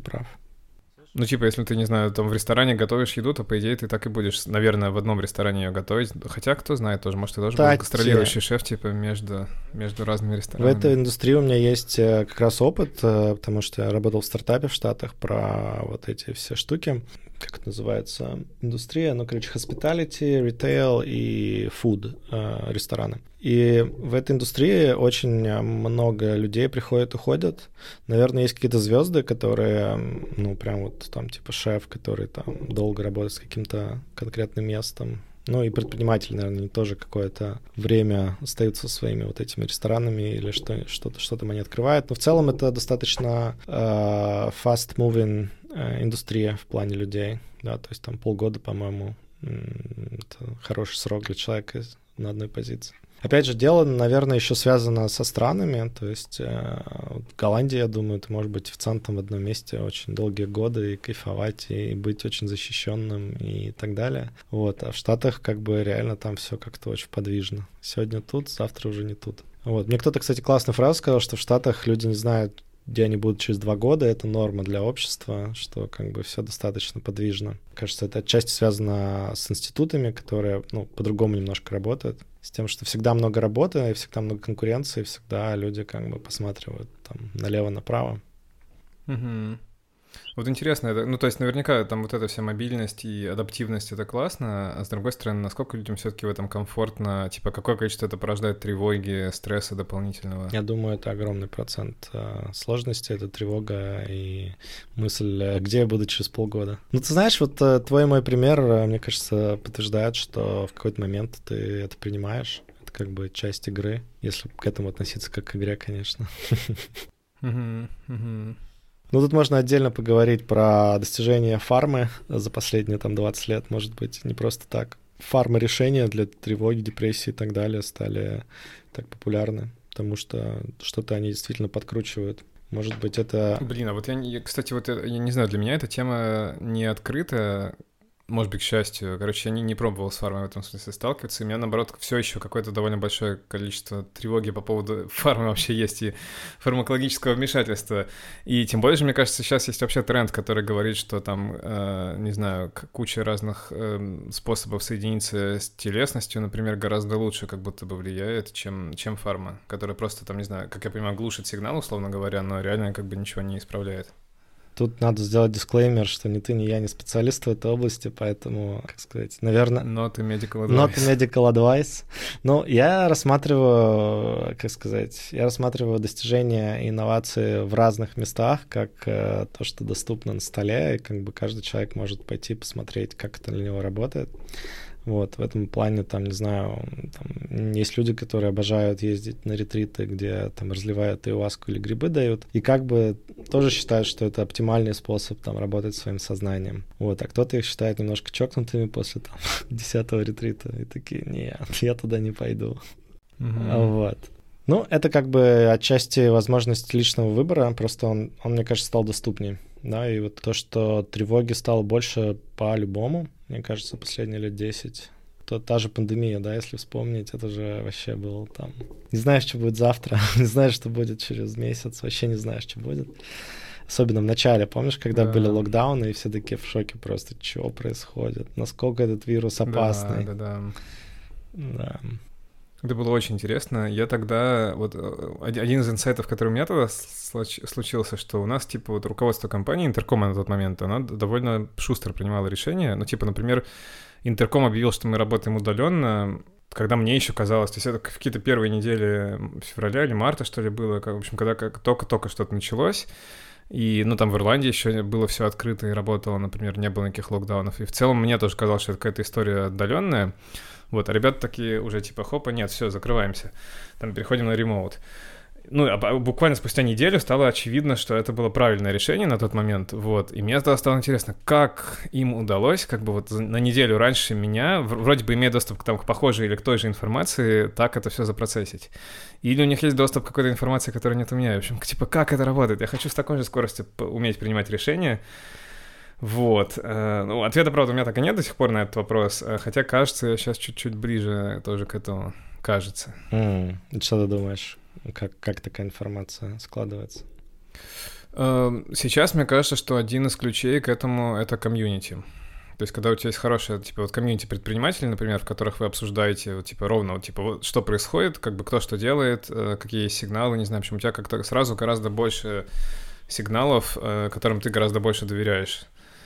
Ну, типа, если ты, не знаю, там в ресторане готовишь еду, то, по идее, ты так и будешь, наверное, в одном ресторане ее готовить. Хотя, кто знает тоже, может, ты тоже будешь гастролирующий шеф, типа, между разными ресторанами. В этой индустрии у меня есть как раз опыт, потому что я работал в стартапе в Штатах про вот эти все штуки. Как это называется? Индустрия, ну, короче, hospitality, retail и food рестораны. И в этой индустрии очень много людей приходят, уходят. Наверное, есть какие-то звезды, которые, ну, прям вот там типа шеф, который там долго работает с каким-то конкретным местом. Ну и предприниматели, наверное, тоже какое-то время остаются своими вот этими ресторанами или что-то там они открывают. Но в целом это достаточно fast-moving индустрия в плане людей. Да, то есть там полгода, по-моему, это хороший срок для человека на одной позиции. Опять же, дело, наверное, еще связано со странами, то есть в Голландии, я думаю, ты можешь быть официантом в одном месте очень долгие годы и кайфовать, и быть очень защищенным и так далее. Вот. А в Штатах как бы реально там все как-то очень подвижно. Сегодня тут, завтра уже не тут. Вот. Мне кто-то, кстати, классную фразу сказал, что в Штатах люди не знают, где они будут через 2 года, это норма для общества, что как бы все достаточно подвижно. Кажется, это отчасти связано с институтами, которые, ну, по-другому немножко работают, с тем, что всегда много работы, всегда много конкуренции, всегда люди как бы посматривают там налево-направо. Угу. Вот интересно, это, ну, то есть наверняка там вот эта вся мобильность и адаптивность — это классно, а с другой стороны, насколько людям все-таки в этом комфортно, типа, какое количество это порождает тревоги, стресса дополнительного? Я думаю, это огромный процент сложности, это тревога и мысль, где я буду через полгода. Ну, ты знаешь, вот твой мой пример, мне кажется, подтверждает, что в какой-то момент ты это принимаешь, это как бы часть игры, если к этому относиться как к игре, конечно. Ну, тут можно отдельно поговорить про достижения фармы за последние там 20 лет, может быть, не просто так. Фарма-решения для тревоги, депрессии и так далее стали так популярны, потому что что-то они действительно подкручивают. Может быть, это... Блин, а вот кстати, вот я не знаю, для меня эта тема не открыта, Может быть, к счастью. Короче, я не пробовал с фармой в этом смысле сталкиваться. И у меня, наоборот, все еще какое-то довольно большое количество тревоги по поводу фармы вообще есть и фармакологического вмешательства. И тем более же, мне кажется, сейчас есть вообще тренд, который говорит, что там, не знаю, куча разных способов соединиться с телесностью, например, гораздо лучше как будто бы влияет, чем фарма, которая просто там, не знаю, как я понимаю, глушит сигнал, условно говоря, но реально как бы ничего не исправляет. Тут надо сделать дисклеймер, что ни ты, ни я не специалист в этой области, поэтому, как сказать, наверное... Not a medical advice. Not a medical advice. Ну, я рассматриваю, как сказать, достижения и инновации в разных местах, как то, что доступно на столе, и как бы каждый человек может пойти посмотреть, как это для него работает. Вот, в этом плане, там, не знаю, там, есть люди, которые обожают ездить на ретриты, где там разливают айуаску или грибы дают, и как бы тоже считают, что это оптимальный способ там работать своим сознанием. Вот, а кто-то их считает немножко чокнутыми после там 10-го ретрита, и такие, нет, я туда не пойду. Вот. Ну, это как бы отчасти возможность личного выбора, просто он, мне кажется, стал доступнее. Да, и вот то, что тревоги стало больше по-любому, мне кажется, последние лет 10, то та же пандемия, да, если вспомнить, это же вообще было там... Не знаешь, что будет завтра, не знаешь, что будет через месяц, вообще не знаешь, что будет. Особенно в начале, помнишь, когда были локдауны, и все такие в шоке просто, что происходит, насколько этот вирус опасный. Да. Это было очень интересно. Я тогда... Вот один из инсайтов, который у меня тогда случился, что у нас, типа, вот руководство компании, Интеркома на тот момент, она довольно шустро принимала решения. Ну, типа, например, Интерком объявил, что мы работаем удаленно, когда мне еще казалось, то есть это какие-то первые недели февраля или марта, что ли, было, в общем, когда только-только что-то началось. И, ну, там в Ирландии еще было все открыто и работало, например, не было никаких локдаунов. И в целом мне тоже казалось, что это какая-то история отдаленная. Вот, а ребята такие уже типа, хопа, нет, все, закрываемся. Там переходим на ремоут. Ну, а буквально спустя неделю стало очевидно, что это было правильное решение на тот момент, вот. И мне тогда стало интересно, как им удалось, как бы вот на неделю раньше меня, вроде бы имея доступ к похожей или к той же информации, так это все запроцессить. Или у них есть доступ к какой-то информации, которой нет у меня. В общем, типа, как это работает? Я хочу с такой же скоростью уметь принимать решения. Вот. Ну, ответа, правда, у меня так и нет до сих пор на этот вопрос, хотя, кажется, я сейчас чуть-чуть ближе тоже к этому, кажется. Что ты думаешь? Как такая информация складывается? Сейчас мне кажется, что один из ключей к этому — это комьюнити. То есть, когда у тебя есть хорошее, типа, вот комьюнити предпринимателей, например, в которых вы обсуждаете, вот, типа, ровно, вот, типа, вот, что происходит, как бы кто что делает, какие есть сигналы, не знаю, в общем, у тебя как-то сразу гораздо больше сигналов, которым ты гораздо больше доверяешь.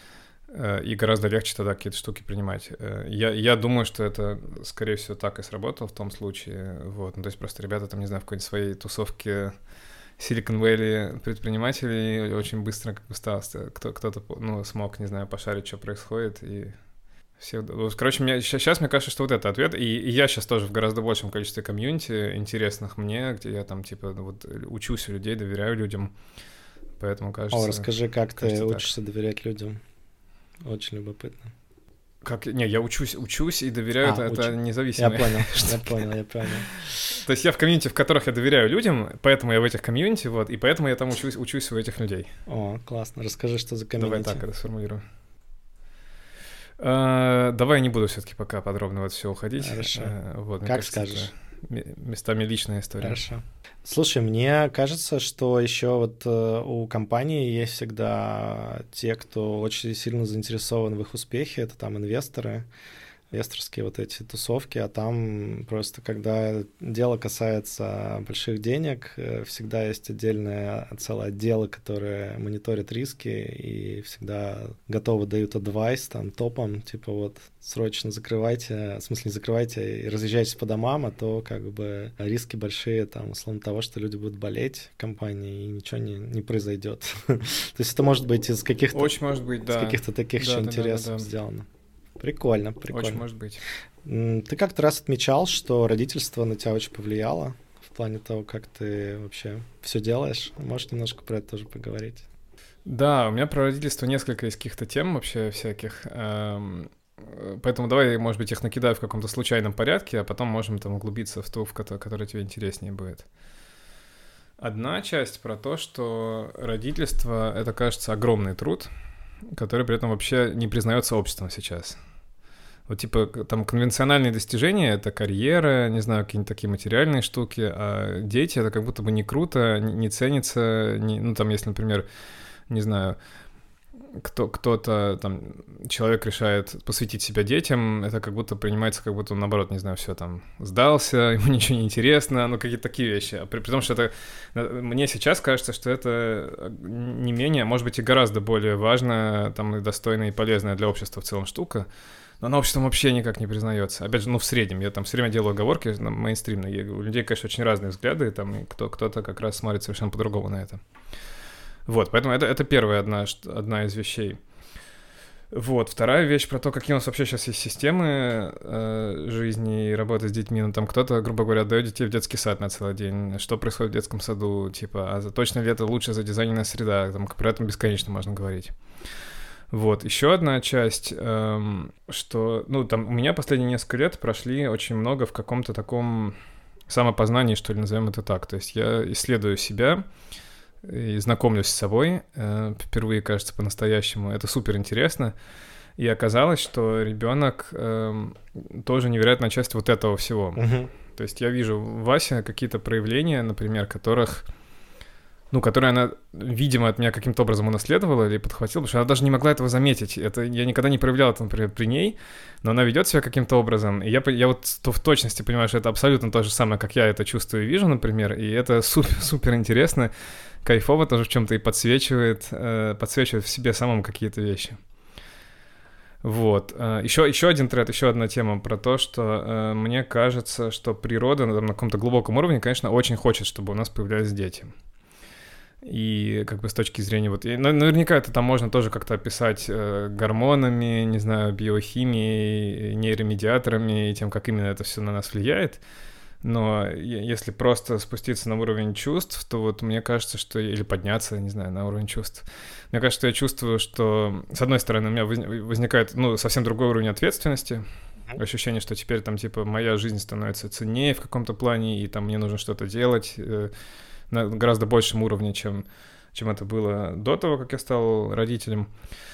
И гораздо легче тогда какие-то штуки принимать. Я думаю, что это, скорее всего, так и сработало в том случае. Вот. Ну, то есть просто ребята там, не знаю, в какой-нибудь своей тусовке Silicon Valley предпринимателей очень быстро как бы кто-то, ну, смог, не знаю, пошарить, что происходит, и все... Короче, сейчас мне кажется, что вот это ответ, и я сейчас тоже в гораздо большем количестве комьюнити интересных мне, где я там, типа, вот учусь у людей, доверяю людям, поэтому кажется... Расскажи, как ты учишься доверять людям? Очень любопытно. Не, я учусь и доверяю, это независимо. Я понял. То есть я в комьюнити, в которых я доверяю людям, поэтому я в этих комьюнити, вот, и поэтому я там учусь у этих людей. О, классно. Расскажи, что за комьюнити. Давай так это сформулирую. Давай я не буду все-таки пока подробно в это все уходить. Хорошо. Вот, как кажется, скажешь? Местами личная история. Хорошо. Слушай, мне кажется, что еще вот у компании есть всегда те, кто очень сильно заинтересован в их успехе, это там инвесторские вот эти тусовки, а там просто, когда дело касается больших денег, всегда есть отдельные целые отделы, которые мониторят риски и всегда готовы дают адвайс там топам, типа вот срочно закрывайте, в смысле не закрывайте и разъезжайтесь по домам, а то как бы риски большие там, условно того, что люди будут болеть в компании и ничего не произойдет. То есть это может быть из каких-то... Очень может быть, да. Из каких-то таких еще интересов сделано. Прикольно. Очень может быть. Ты как-то раз отмечал, что родительство на тебя очень повлияло в плане того, как ты вообще все делаешь. Можешь немножко про это тоже поговорить? Да, у меня про родительство несколько из каких-то тем вообще всяких. Поэтому давай, может быть, их накидаю в каком-то случайном порядке, а потом можем там углубиться в ту, которая тебе интереснее будет. Одна часть про то, что родительство — это, кажется, огромный труд. который при этом вообще не признается обществом сейчас. Вот типа там конвенциональные достижения — это карьера, не знаю, какие-нибудь такие материальные штуки, а дети — это как будто бы не круто, не ценится, ну там если, например, не знаю, кто-то там, человек решает посвятить себя детям, это как будто принимается, как будто он, наоборот, не знаю, все там сдался, ему ничего не интересно, ну какие-то такие вещи. При том, что это, мне сейчас кажется, что это не менее, может быть, и гораздо более важная, там, и достойная, и полезная для общества в целом штука, но она обществом вообще никак не признается. Опять же, ну, в среднем, я там все время делаю оговорки мейнстримные, у людей, конечно, очень разные взгляды, там, и кто-то как раз смотрит совершенно по-другому на это. Вот, поэтому это первая одна из вещей. Вот, вторая вещь про то, какие у нас вообще сейчас есть системы жизни и работы с детьми. Ну, там кто-то, грубо говоря, отдает детей в детский сад на целый день. Что происходит в детском саду? Типа, а точно ли это лучше задизайненная среда? Там, про это бесконечно можно говорить. Вот, еще одна часть, что, ну, там, у меня последние несколько лет прошли очень много в каком-то таком самопознании, что ли, назовем это так. То есть я исследую себя и знакомлюсь с собой впервые, кажется, по-настоящему. Это супер интересно. И оказалось, что ребенок тоже невероятная часть вот этого всего. Угу. То есть я вижу в Васе какие-то проявления, например, которые она, видимо, от меня каким-то образом унаследовала или подхватила, потому что она даже не могла этого заметить. Это я никогда не проявлял это, например, при ней, но она ведет себя каким-то образом. И я вот в точности понимаю, что это абсолютно то же самое, как я это чувствую и вижу, например, и это супер интересно, кайфово тоже в чем-то и подсвечивает в себе самом какие-то вещи. Вот. Еще один тред, еще одна тема про то, что мне кажется, что природа на каком-то глубоком уровне, конечно, очень хочет, чтобы у нас появлялись дети. И как бы с точки зрения вот... Наверняка это там можно тоже как-то описать гормонами, не знаю, биохимией, нейромедиаторами и тем, как именно это все на нас влияет. Но если просто спуститься на уровень чувств, то вот мне кажется, что... Или подняться, не знаю, на уровень чувств. Мне кажется, что я чувствую, что, с одной стороны, у меня возникает, совсем другой уровень ответственности. Ощущение, что теперь там, типа, моя жизнь становится ценнее в каком-то плане, и там мне нужно что-то делать на гораздо большем уровне, чем это было до того, как я стал родителем.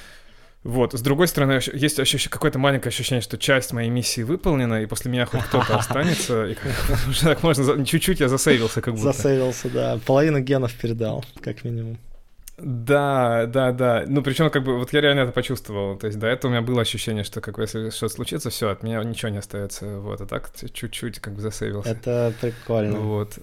Вот. С другой стороны, есть какое-то маленькое ощущение, что часть моей миссии выполнена, и после меня хоть кто-то останется, и уже так можно... Чуть-чуть я засейвился как будто. Засейвился, да. Половину генов передал, как минимум. Да. Ну, причем, как бы, вот я реально это почувствовал. То есть до этого у меня было ощущение, что как бы, если что-то случится, все, от меня ничего не остается. Вот, а так чуть-чуть как бы засейвился. Это прикольно. Вот.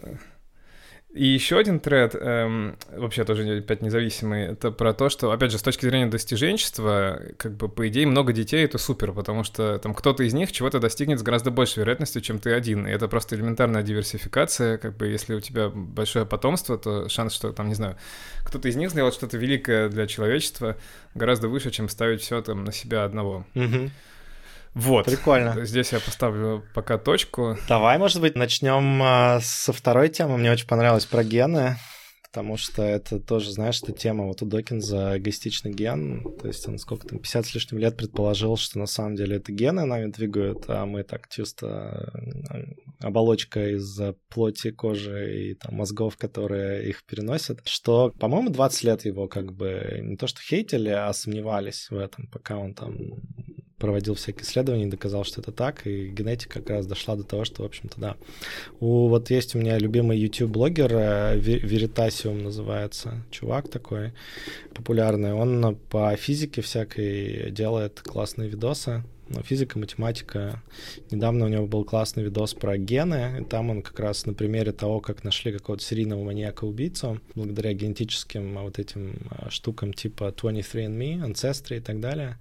И еще один тред, вообще тоже опять независимый, это про то, что, опять же, с точки зрения достиженчества, как бы, по идее, много детей — это супер, потому что там кто-то из них чего-то достигнет с гораздо большей вероятностью, чем ты один. И это просто элементарная диверсификация, как бы, если у тебя большое потомство, то шанс, что, там, не знаю, кто-то из них сделает что-то великое для человечества, гораздо выше, чем ставить все там на себя одного. Угу. Вот. Прикольно. Здесь я поставлю пока точку. Давай, может быть, начнем со второй темы. Мне очень понравилось про гены, потому что это тоже, знаешь, эта тема вот у Докинза эгоистичный ген. То есть он сколько там, 50 с лишним лет предположил, что на самом деле это гены нами двигают, а мы так чисто оболочка из плоти, кожи и там мозгов, которые их переносят. Что, по-моему, 20 лет его как бы не то что хейтили, а сомневались в этом, пока он там проводил всякие исследования и доказал, что это так, и генетика как раз дошла до того, что, в общем-то, да. Вот есть у меня любимый YouTube-блогер, Veritasium называется, чувак такой популярный, он по физике всякой делает классные видосы, физика, математика. Недавно у него был классный видос про гены, и там он как раз на примере того, как нашли какого-то серийного маньяка-убийцу, благодаря генетическим вот этим штукам типа 23andMe, Ancestry и так далее.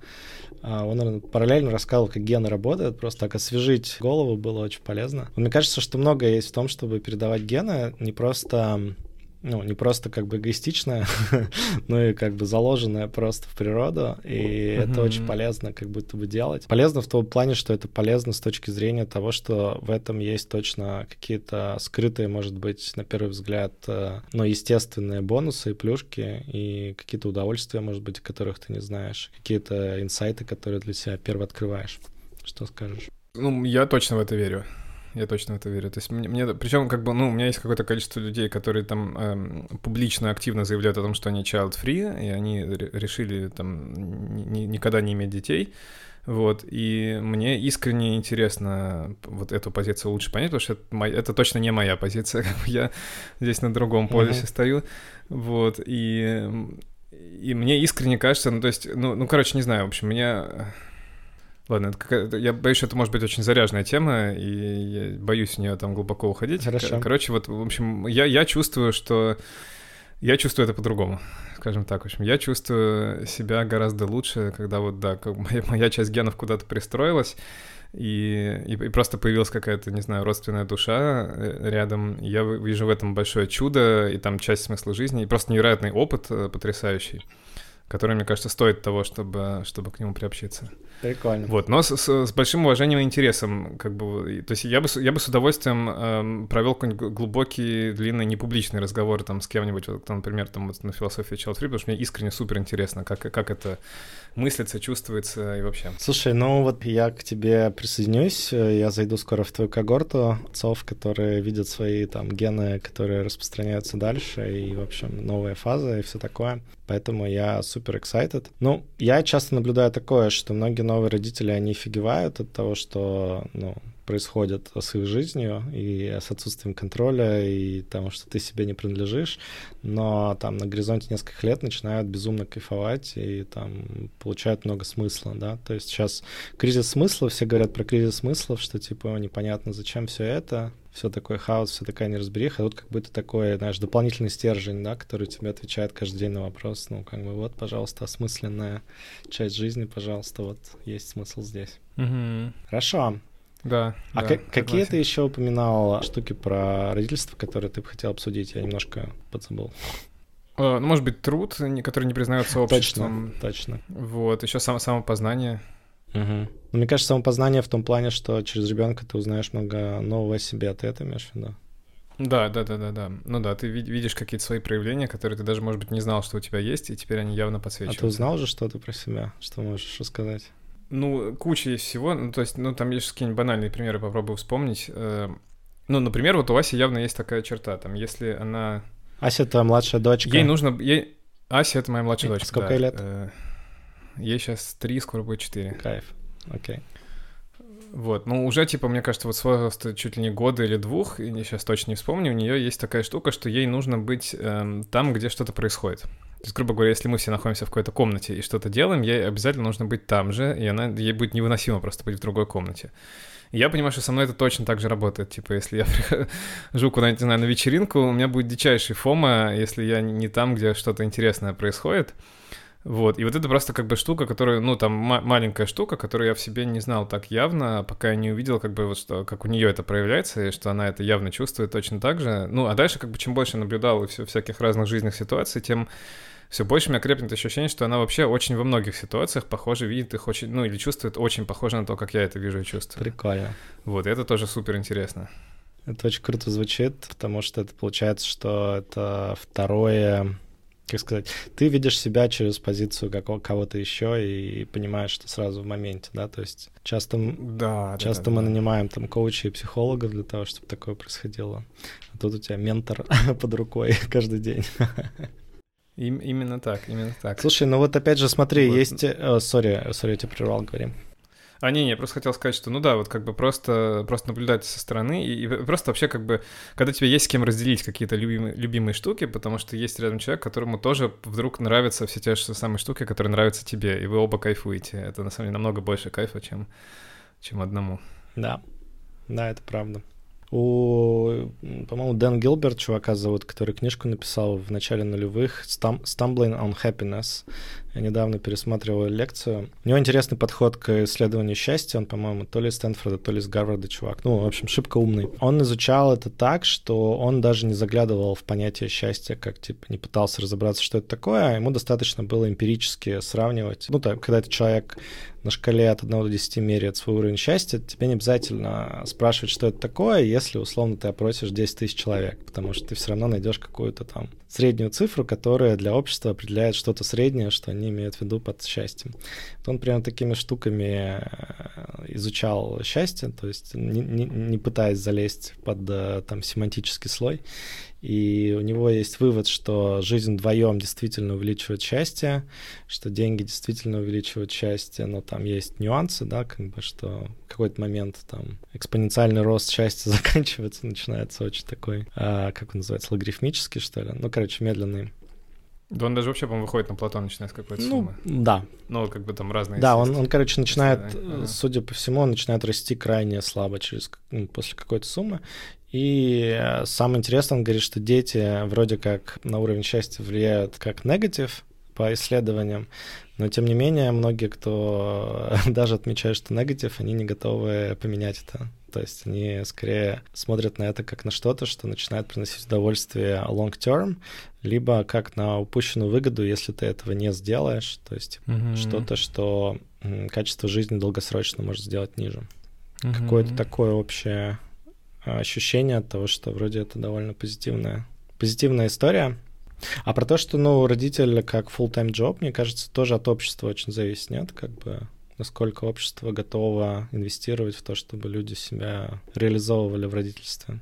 Он параллельно рассказывал, как гены работают, просто так освежить голову было очень полезно. Мне кажется, что многое есть в том, чтобы передавать гены, не просто как бы эгоистичное, но и как бы заложенное просто в природу, и это очень полезно как будто бы делать. Полезно в том плане, что это полезно с точки зрения того, что в этом есть точно какие-то скрытые, может быть, на первый взгляд, но естественные бонусы и плюшки, и какие-то удовольствия, может быть, которых ты не знаешь, какие-то инсайты, которые для себя первооткрываешь. Что скажешь? Ну, я точно в это верю. Я точно в это верю. То есть причем как бы, ну, у меня есть какое-то количество людей, которые там публично, активно заявляют о том, что они child-free, и они решили там никогда не иметь детей. Вот, и мне искренне интересно вот эту позицию лучше понять, потому что это точно не моя позиция, как бы я здесь на другом полюсе стою, вот, и мне искренне кажется, ну, то есть, ну, короче, не знаю, в общем, Ладно, я боюсь, что это может быть очень заряженная тема, и я боюсь в нее там глубоко уходить. Хорошо. Короче, вот, в общем, я чувствую, что... Я чувствую это по-другому, скажем так. В общем, я чувствую себя гораздо лучше, когда вот, да, как моя часть генов куда-то пристроилась, и просто появилась какая-то, не знаю, родственная душа рядом. Я вижу в этом большое чудо, и там часть смысла жизни, и просто невероятный опыт потрясающий, который, мне кажется, стоит того, чтобы к нему приобщиться. Прикольно. Вот, но с большим уважением и интересом, как бы, то есть я бы с удовольствием провел какой-нибудь глубокий, длинный, непубличный разговор там с кем-нибудь, вот, там, например, там вот на философии Child Free, потому что мне искренне супер интересно, как это мыслится, чувствуется и вообще. Слушай, ну вот я к тебе присоединюсь, я зайду скоро в твою когорту отцов, которые видят свои там гены, которые распространяются дальше, и, в общем, новая фаза и все такое. Поэтому я супер excited. Ну, я часто наблюдаю такое, что многие новые родители, они офигевают от того, что, ну, происходит с их жизнью и с отсутствием контроля, и тому, что ты себе не принадлежишь, но там на горизонте нескольких лет начинают безумно кайфовать и там получают много смысла, да, то есть сейчас кризис смысла, все говорят про кризис смыслов, что типа непонятно, зачем все это, все такой хаос, все такая неразбериха, а тут как будто такой, знаешь, дополнительный стержень, да, который тебе отвечает каждый день на вопрос, ну, как бы вот, пожалуйста, осмысленная часть жизни, пожалуйста, вот есть смысл здесь. Хорошо. Да. Какие ты еще упоминал штуки про родительство, которые ты бы хотел обсудить? Я немножко подзабыл. Ну, может быть, труд, который не признается обществом. Точно. Вот, еще самопознание. Ну, мне кажется, самопознание в том плане, что через ребенка ты узнаешь много нового о себе. Ты это имеешь в виду? Да. Ну да, ты видишь какие-то свои проявления, которые ты даже, может быть, не знал, что у тебя есть, и теперь они явно подсвечиваются. А ты узнал уже что-то про себя? Что можешь рассказать? Ну, куча есть всего, ну, то есть, ну, там есть какие-нибудь банальные примеры, попробую вспомнить. Ну, например, вот у Аси явно есть такая черта, там, если она... Ася — это младшая дочка. Ася — это моя младшая дочка, сколько ей лет? Ей сейчас 3, скоро будет 4. Кайф, окей. Вот, ну, уже, типа, мне кажется, вот с возраста чуть ли не года или 2, я сейчас точно не вспомню, у нее есть такая штука, что ей нужно быть там, где что-то происходит. То есть, грубо говоря, если мы все находимся в какой-то комнате и что-то делаем, ей обязательно нужно быть там же, и ей будет невыносимо просто быть в другой комнате. И я понимаю, что со мной это точно так же работает. Типа, если я прихожу куда-нибудь, не знаю, на вечеринку, у меня будет дичайший фома, если я не там, где что-то интересное происходит. Вот, и вот это просто как бы штука, которая, ну, там, маленькая штука, которую я в себе не знал так явно, пока я не увидел, как бы, вот что, как у нее это проявляется, и что она это явно чувствует точно так же. Ну, а дальше, как бы, чем больше наблюдал и всяких разных жизненных ситуаций, тем все больше у меня крепнет ощущение, что она вообще очень во многих ситуациях, похоже, видит их очень, ну, или чувствует очень похоже на то, как я это вижу и чувствую. Прикольно. Вот, и это тоже супер интересно. Это очень круто звучит, потому что это получается, что это второе... Как сказать, ты видишь себя через позицию кого-то еще и понимаешь, что сразу в моменте, да, то есть часто мы нанимаем там коучей и психологов для того, чтобы такое происходило, а тут у тебя ментор под рукой каждый день. Именно так. Слушай, ну вот опять же, смотри, вот. Есть... Сори, я тебя прервал, говори. Я просто хотел сказать, что, ну да, вот как бы просто наблюдать со стороны и просто вообще как бы, когда тебе есть с кем разделить какие-то любимые штуки, потому что есть рядом человек, которому тоже вдруг нравятся все те же самые штуки, которые нравятся тебе, и вы оба кайфуете. Это, на самом деле, намного больше кайфа, чем одному. Да, это правда. По-моему, Дэн Гилберт, чувака зовут, который книжку написал в начале нулевых «Stumbling on Happiness». Я недавно пересматривал лекцию. У него интересный подход к исследованию счастья. Он, по-моему, то ли из Стэнфорда, то ли из Гарварда чувак. Ну, в общем, шибко умный. Он изучал это так, что он даже не заглядывал в понятие счастья, как, типа, не пытался разобраться, что это такое. Ему достаточно было эмпирически сравнивать. Ну, так, когда этот человек на шкале от 1 до 10 меряет свой уровень счастья, тебе не обязательно спрашивать, что это такое, если, условно, ты опросишь 10 тысяч человек, потому что ты все равно найдешь какую-то там среднюю цифру, которая для общества определяет что-то среднее, что они имеют в виду под счастьем. Вот он прямо такими штуками изучал счастье, то есть не пытаясь залезть под там семантический слой. И у него есть вывод, что жизнь вдвоем действительно увеличивает счастье, что деньги действительно увеличивают счастье, но там есть нюансы, да, как бы, что в какой-то момент там экспоненциальный рост счастья заканчивается, начинается очень такой, как он называется, логарифмический, что ли, ну, короче, медленный. Да он даже вообще, по-моему, выходит на Платон, начиная с какой-то суммы. Да. Ну, как бы там разные... Да, он, короче, начинает, судя по всему, он начинает расти крайне слабо после какой-то суммы. И самое интересное, он говорит, что дети вроде как на уровень счастья влияют как негатив по исследованиям, но тем не менее многие, кто даже отмечают, что негатив, они не готовы поменять это. То есть они скорее смотрят на это как на что-то, что начинает приносить удовольствие long term, либо как на упущенную выгоду, если ты этого не сделаешь. То есть что-то, что качество жизни долгосрочно может сделать ниже. Какое-то такое общее ощущение от того, что вроде это довольно позитивная история. А про то, что, ну, родитель как full-time job, мне кажется, тоже от общества очень зависит, нет? Как бы насколько общество готово инвестировать в то, чтобы люди себя реализовывали в родительстве.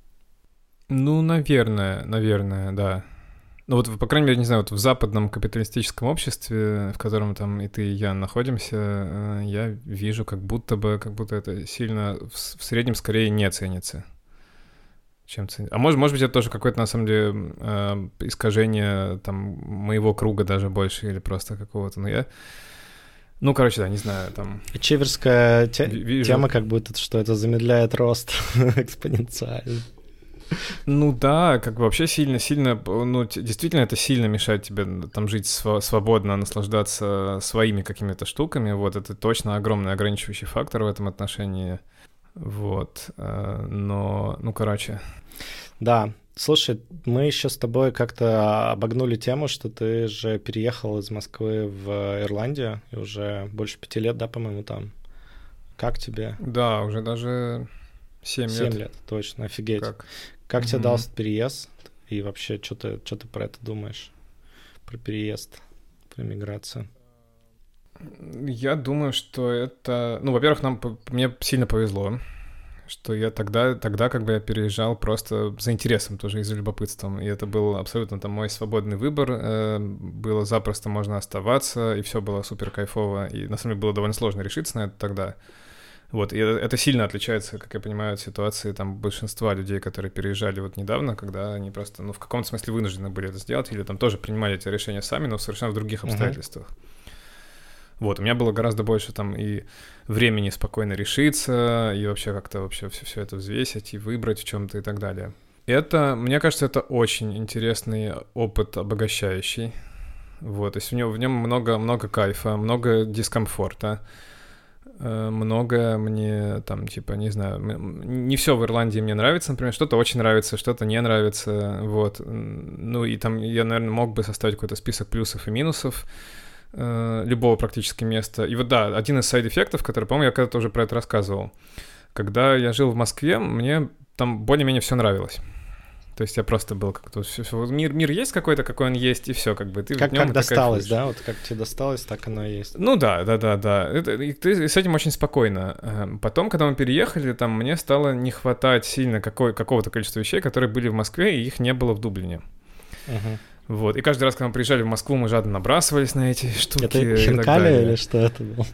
Ну, наверное, да. Ну вот, по крайней мере, не знаю, вот в западном капиталистическом обществе, в котором там и ты, и я находимся, я вижу, как будто это сильно в среднем скорее не ценится, чем ценится. А может быть, это тоже какое-то, на самом деле, искажение там моего круга даже больше или просто какого-то, но я... Ну, короче, да, не знаю, там... Ачиверская тема, как будто, что это замедляет рост экспоненциально. Ну да, как бы вообще сильно, ну действительно это сильно мешает тебе там жить свободно, наслаждаться своими какими-то штуками, вот, это точно огромный ограничивающий фактор в этом отношении, вот, но, ну, короче. Да, слушай, мы еще с тобой как-то обогнули тему, что ты же переехал из Москвы в Ирландию, и уже больше 5 лет, да, по-моему, там. Как тебе? Да, уже даже 7 лет. 7 лет, точно, офигеть. Как тебе дался переезд? И вообще, что ты про это думаешь? Про переезд, про миграцию? Я думаю, что это... Ну, во-первых, мне сильно повезло, что я тогда как бы я переезжал просто за интересом, тоже из-за любопытства. И это был абсолютно там мой свободный выбор. Было запросто можно оставаться, и все было супер кайфово. И на самом деле было довольно сложно решиться на это тогда. Вот, и это сильно отличается, как я понимаю, от ситуации там большинства людей, которые переезжали вот недавно, когда они просто, ну, в каком-то смысле вынуждены были это сделать, или там тоже принимали эти решения сами, но совершенно в других обстоятельствах. Вот, у меня было гораздо больше там и времени спокойно решиться, и вообще как-то все это взвесить и выбрать в чем-то и так далее. Это, мне кажется, это очень интересный опыт, обогащающий. Вот, то есть в нем много кайфа, много дискомфорта. Много мне там, типа, не знаю, не все в Ирландии мне нравится, например, что-то очень нравится, что-то не нравится, вот. Ну и там я, наверное, мог бы составить какой-то список плюсов и минусов любого практически места. И вот да, один из сайд-эффектов, который, по-моему, я когда-то уже про это рассказывал. Когда я жил в Москве, мне там более-менее все нравилось. То есть я просто был как-то... Мир есть какой-то, какой он есть, и все, как бы ты в нем. Как досталось, да? Вот как тебе досталось, так оно и есть. Ну да. И ты с этим очень спокойно. Потом, когда мы переехали, там мне стало не хватать сильно какого-то количества вещей, которые были в Москве, и их не было в Дублине. Вот. И каждый раз, когда мы приезжали в Москву, мы жадно набрасывались на эти штуки. Это хинкали или что это было?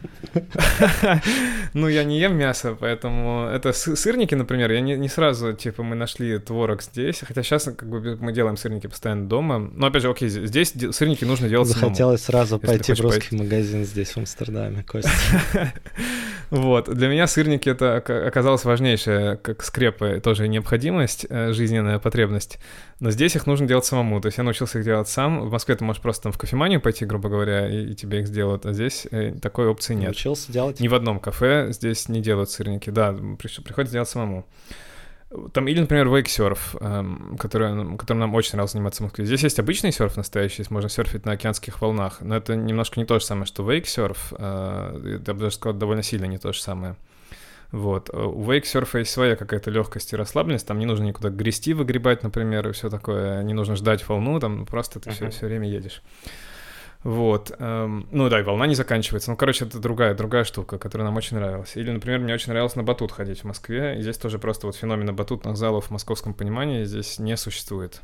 Ну, я не ем мясо, поэтому... Это сырники, например, я не сразу, типа, мы нашли творог здесь, хотя сейчас как бы мы делаем сырники постоянно дома. Но, опять же, окей, здесь сырники нужно делать самому. Захотелось сразу пойти в русский магазин здесь, в Амстердаме, Костя. Вот. Для меня сырники — это оказалось важнейшая, как скрепа, тоже необходимость, жизненная потребность. Но здесь их нужно делать самому. То есть я научился их делать сам. В Москве ты можешь просто там в кофеманию пойти, грубо говоря, и тебе их сделают. А здесь такой опции нет. Научился делать? Ни в одном кафе здесь не делают сырники. Да, приходится делать самому. Там, или, например, вейксерф, которым нам очень нравилось заниматься в Москве. Здесь есть обычный серф настоящий, здесь можно серфить на океанских волнах, но это немножко не то же самое, что вейксерф, я бы даже сказал, довольно сильно не то же самое. Вот. У вейксерфа есть своя какая-то легкость и расслабленность, там не нужно никуда грести, выгребать, например, и все такое, не нужно ждать волну, там просто ты все время едешь. Вот. Ну да, и волна не заканчивается. Ну, короче, это другая штука, которая нам очень нравилась. Или, например, мне очень нравилось на батут ходить в Москве, и здесь тоже просто вот феномена батутных залов в московском понимании здесь не существует.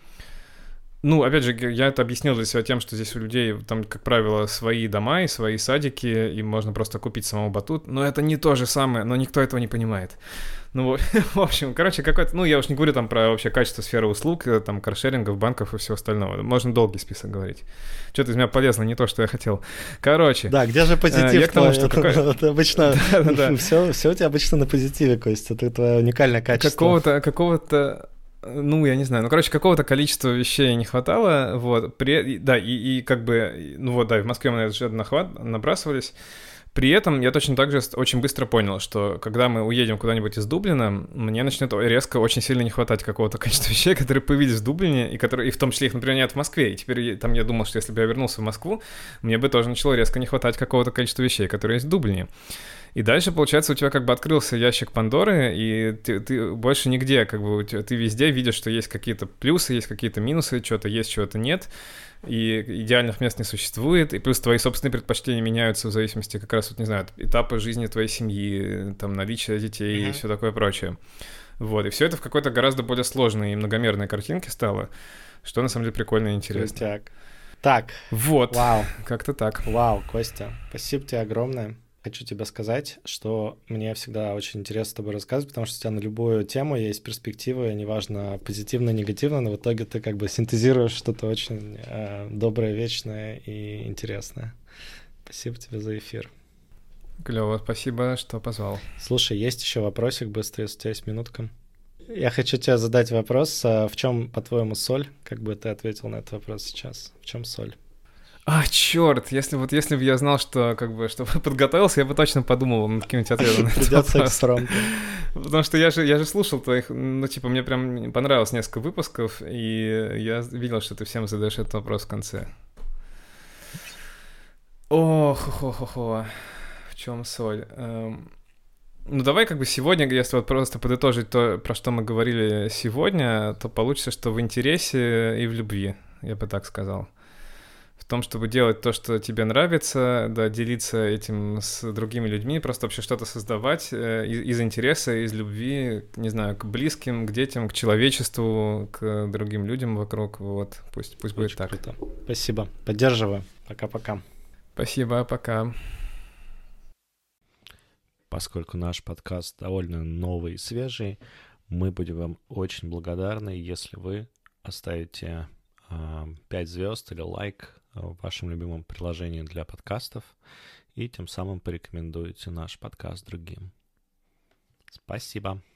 Ну, опять же, я это объяснил для себя тем, что здесь у людей, там, как правило, свои дома и свои садики, и можно просто купить самому батут, но это не то же самое, но никто этого не понимает. Ну, в общем, короче, какой-то, ну, я уж не говорю там про вообще качество сферы услуг, там, каршерингов, банков и всего остального. Можно долгий список говорить. Что-то из меня полезно, не то, что я хотел. Короче. Да, где же позитив? Я к тому, что обычно все у тебя обычно на позитиве, Костя, это твое уникальное качество. Какого-то ну, я не знаю, ну, короче, какого-то количества вещей не хватало, вот, да, и как бы, ну вот, да, в Москве мы на этот же набрасывались. При этом я точно так же очень быстро понял, что когда мы уедем куда-нибудь из Дублина, мне начнет резко очень сильно не хватать какого-то количества вещей, которые появились в Дублине, и которые, и в том числе их, например, нет в Москве. И теперь там я думал, что если бы я вернулся в Москву, мне бы тоже начало резко не хватать какого-то количества вещей, которые есть в Дублине. И дальше, получается, у тебя как бы открылся ящик Пандоры, и ты больше нигде, как бы ты везде видишь, что есть какие-то плюсы, есть какие-то минусы, что-то есть, чего-то нет, и идеальных мест не существует, и плюс твои собственные предпочтения меняются в зависимости как раз, вот, не знаю, от этапа жизни твоей семьи, там, наличия детей и все такое прочее. Вот, и все это в какой-то гораздо более сложной и многомерной картинке стало, что на самом деле прикольно и интересно. Так. Вот. Вау. Как-то так. Вау, Костя, спасибо тебе огромное. Хочу тебе сказать, что мне всегда очень интересно с тобой рассказывать, потому что у тебя на любую тему есть перспективы, неважно, позитивно, негативно, но в итоге ты как бы синтезируешь что-то очень доброе, вечное и интересное. Спасибо тебе за эфир. Клево, спасибо, что позвал. Слушай, есть еще вопросик быстрый, если у тебя есть минутка. Я хочу тебе задать вопрос, в чем, по-твоему, соль? Как бы ты ответил на этот вопрос сейчас? В чем соль? Черт, если бы я знал, что как бы, чтобы подготовился, я бы точно подумал над каким-нибудь ответом на этот вопрос. Придется Потому что я же слушал твоих, ну, типа, мне прям понравилось несколько выпусков, и я видел, что ты всем задаешь этот вопрос в конце. В чем соль? Ну, давай как бы сегодня, если вот просто подытожить то, про что мы говорили сегодня, то получится, что в интересе и в любви, я бы так сказал. В том, чтобы делать то, что тебе нравится, да, делиться этим с другими людьми, просто вообще что-то создавать из интереса, из любви, не знаю, к близким, к детям, к человечеству, к другим людям вокруг, вот, пусть будет так. Круто. Спасибо, поддерживаю, пока-пока. Спасибо, пока. Поскольку наш подкаст довольно новый и свежий, мы будем вам очень благодарны, если вы оставите 5 звезд или лайк в вашем любимом приложении для подкастов и тем самым порекомендуете наш подкаст другим. Спасибо.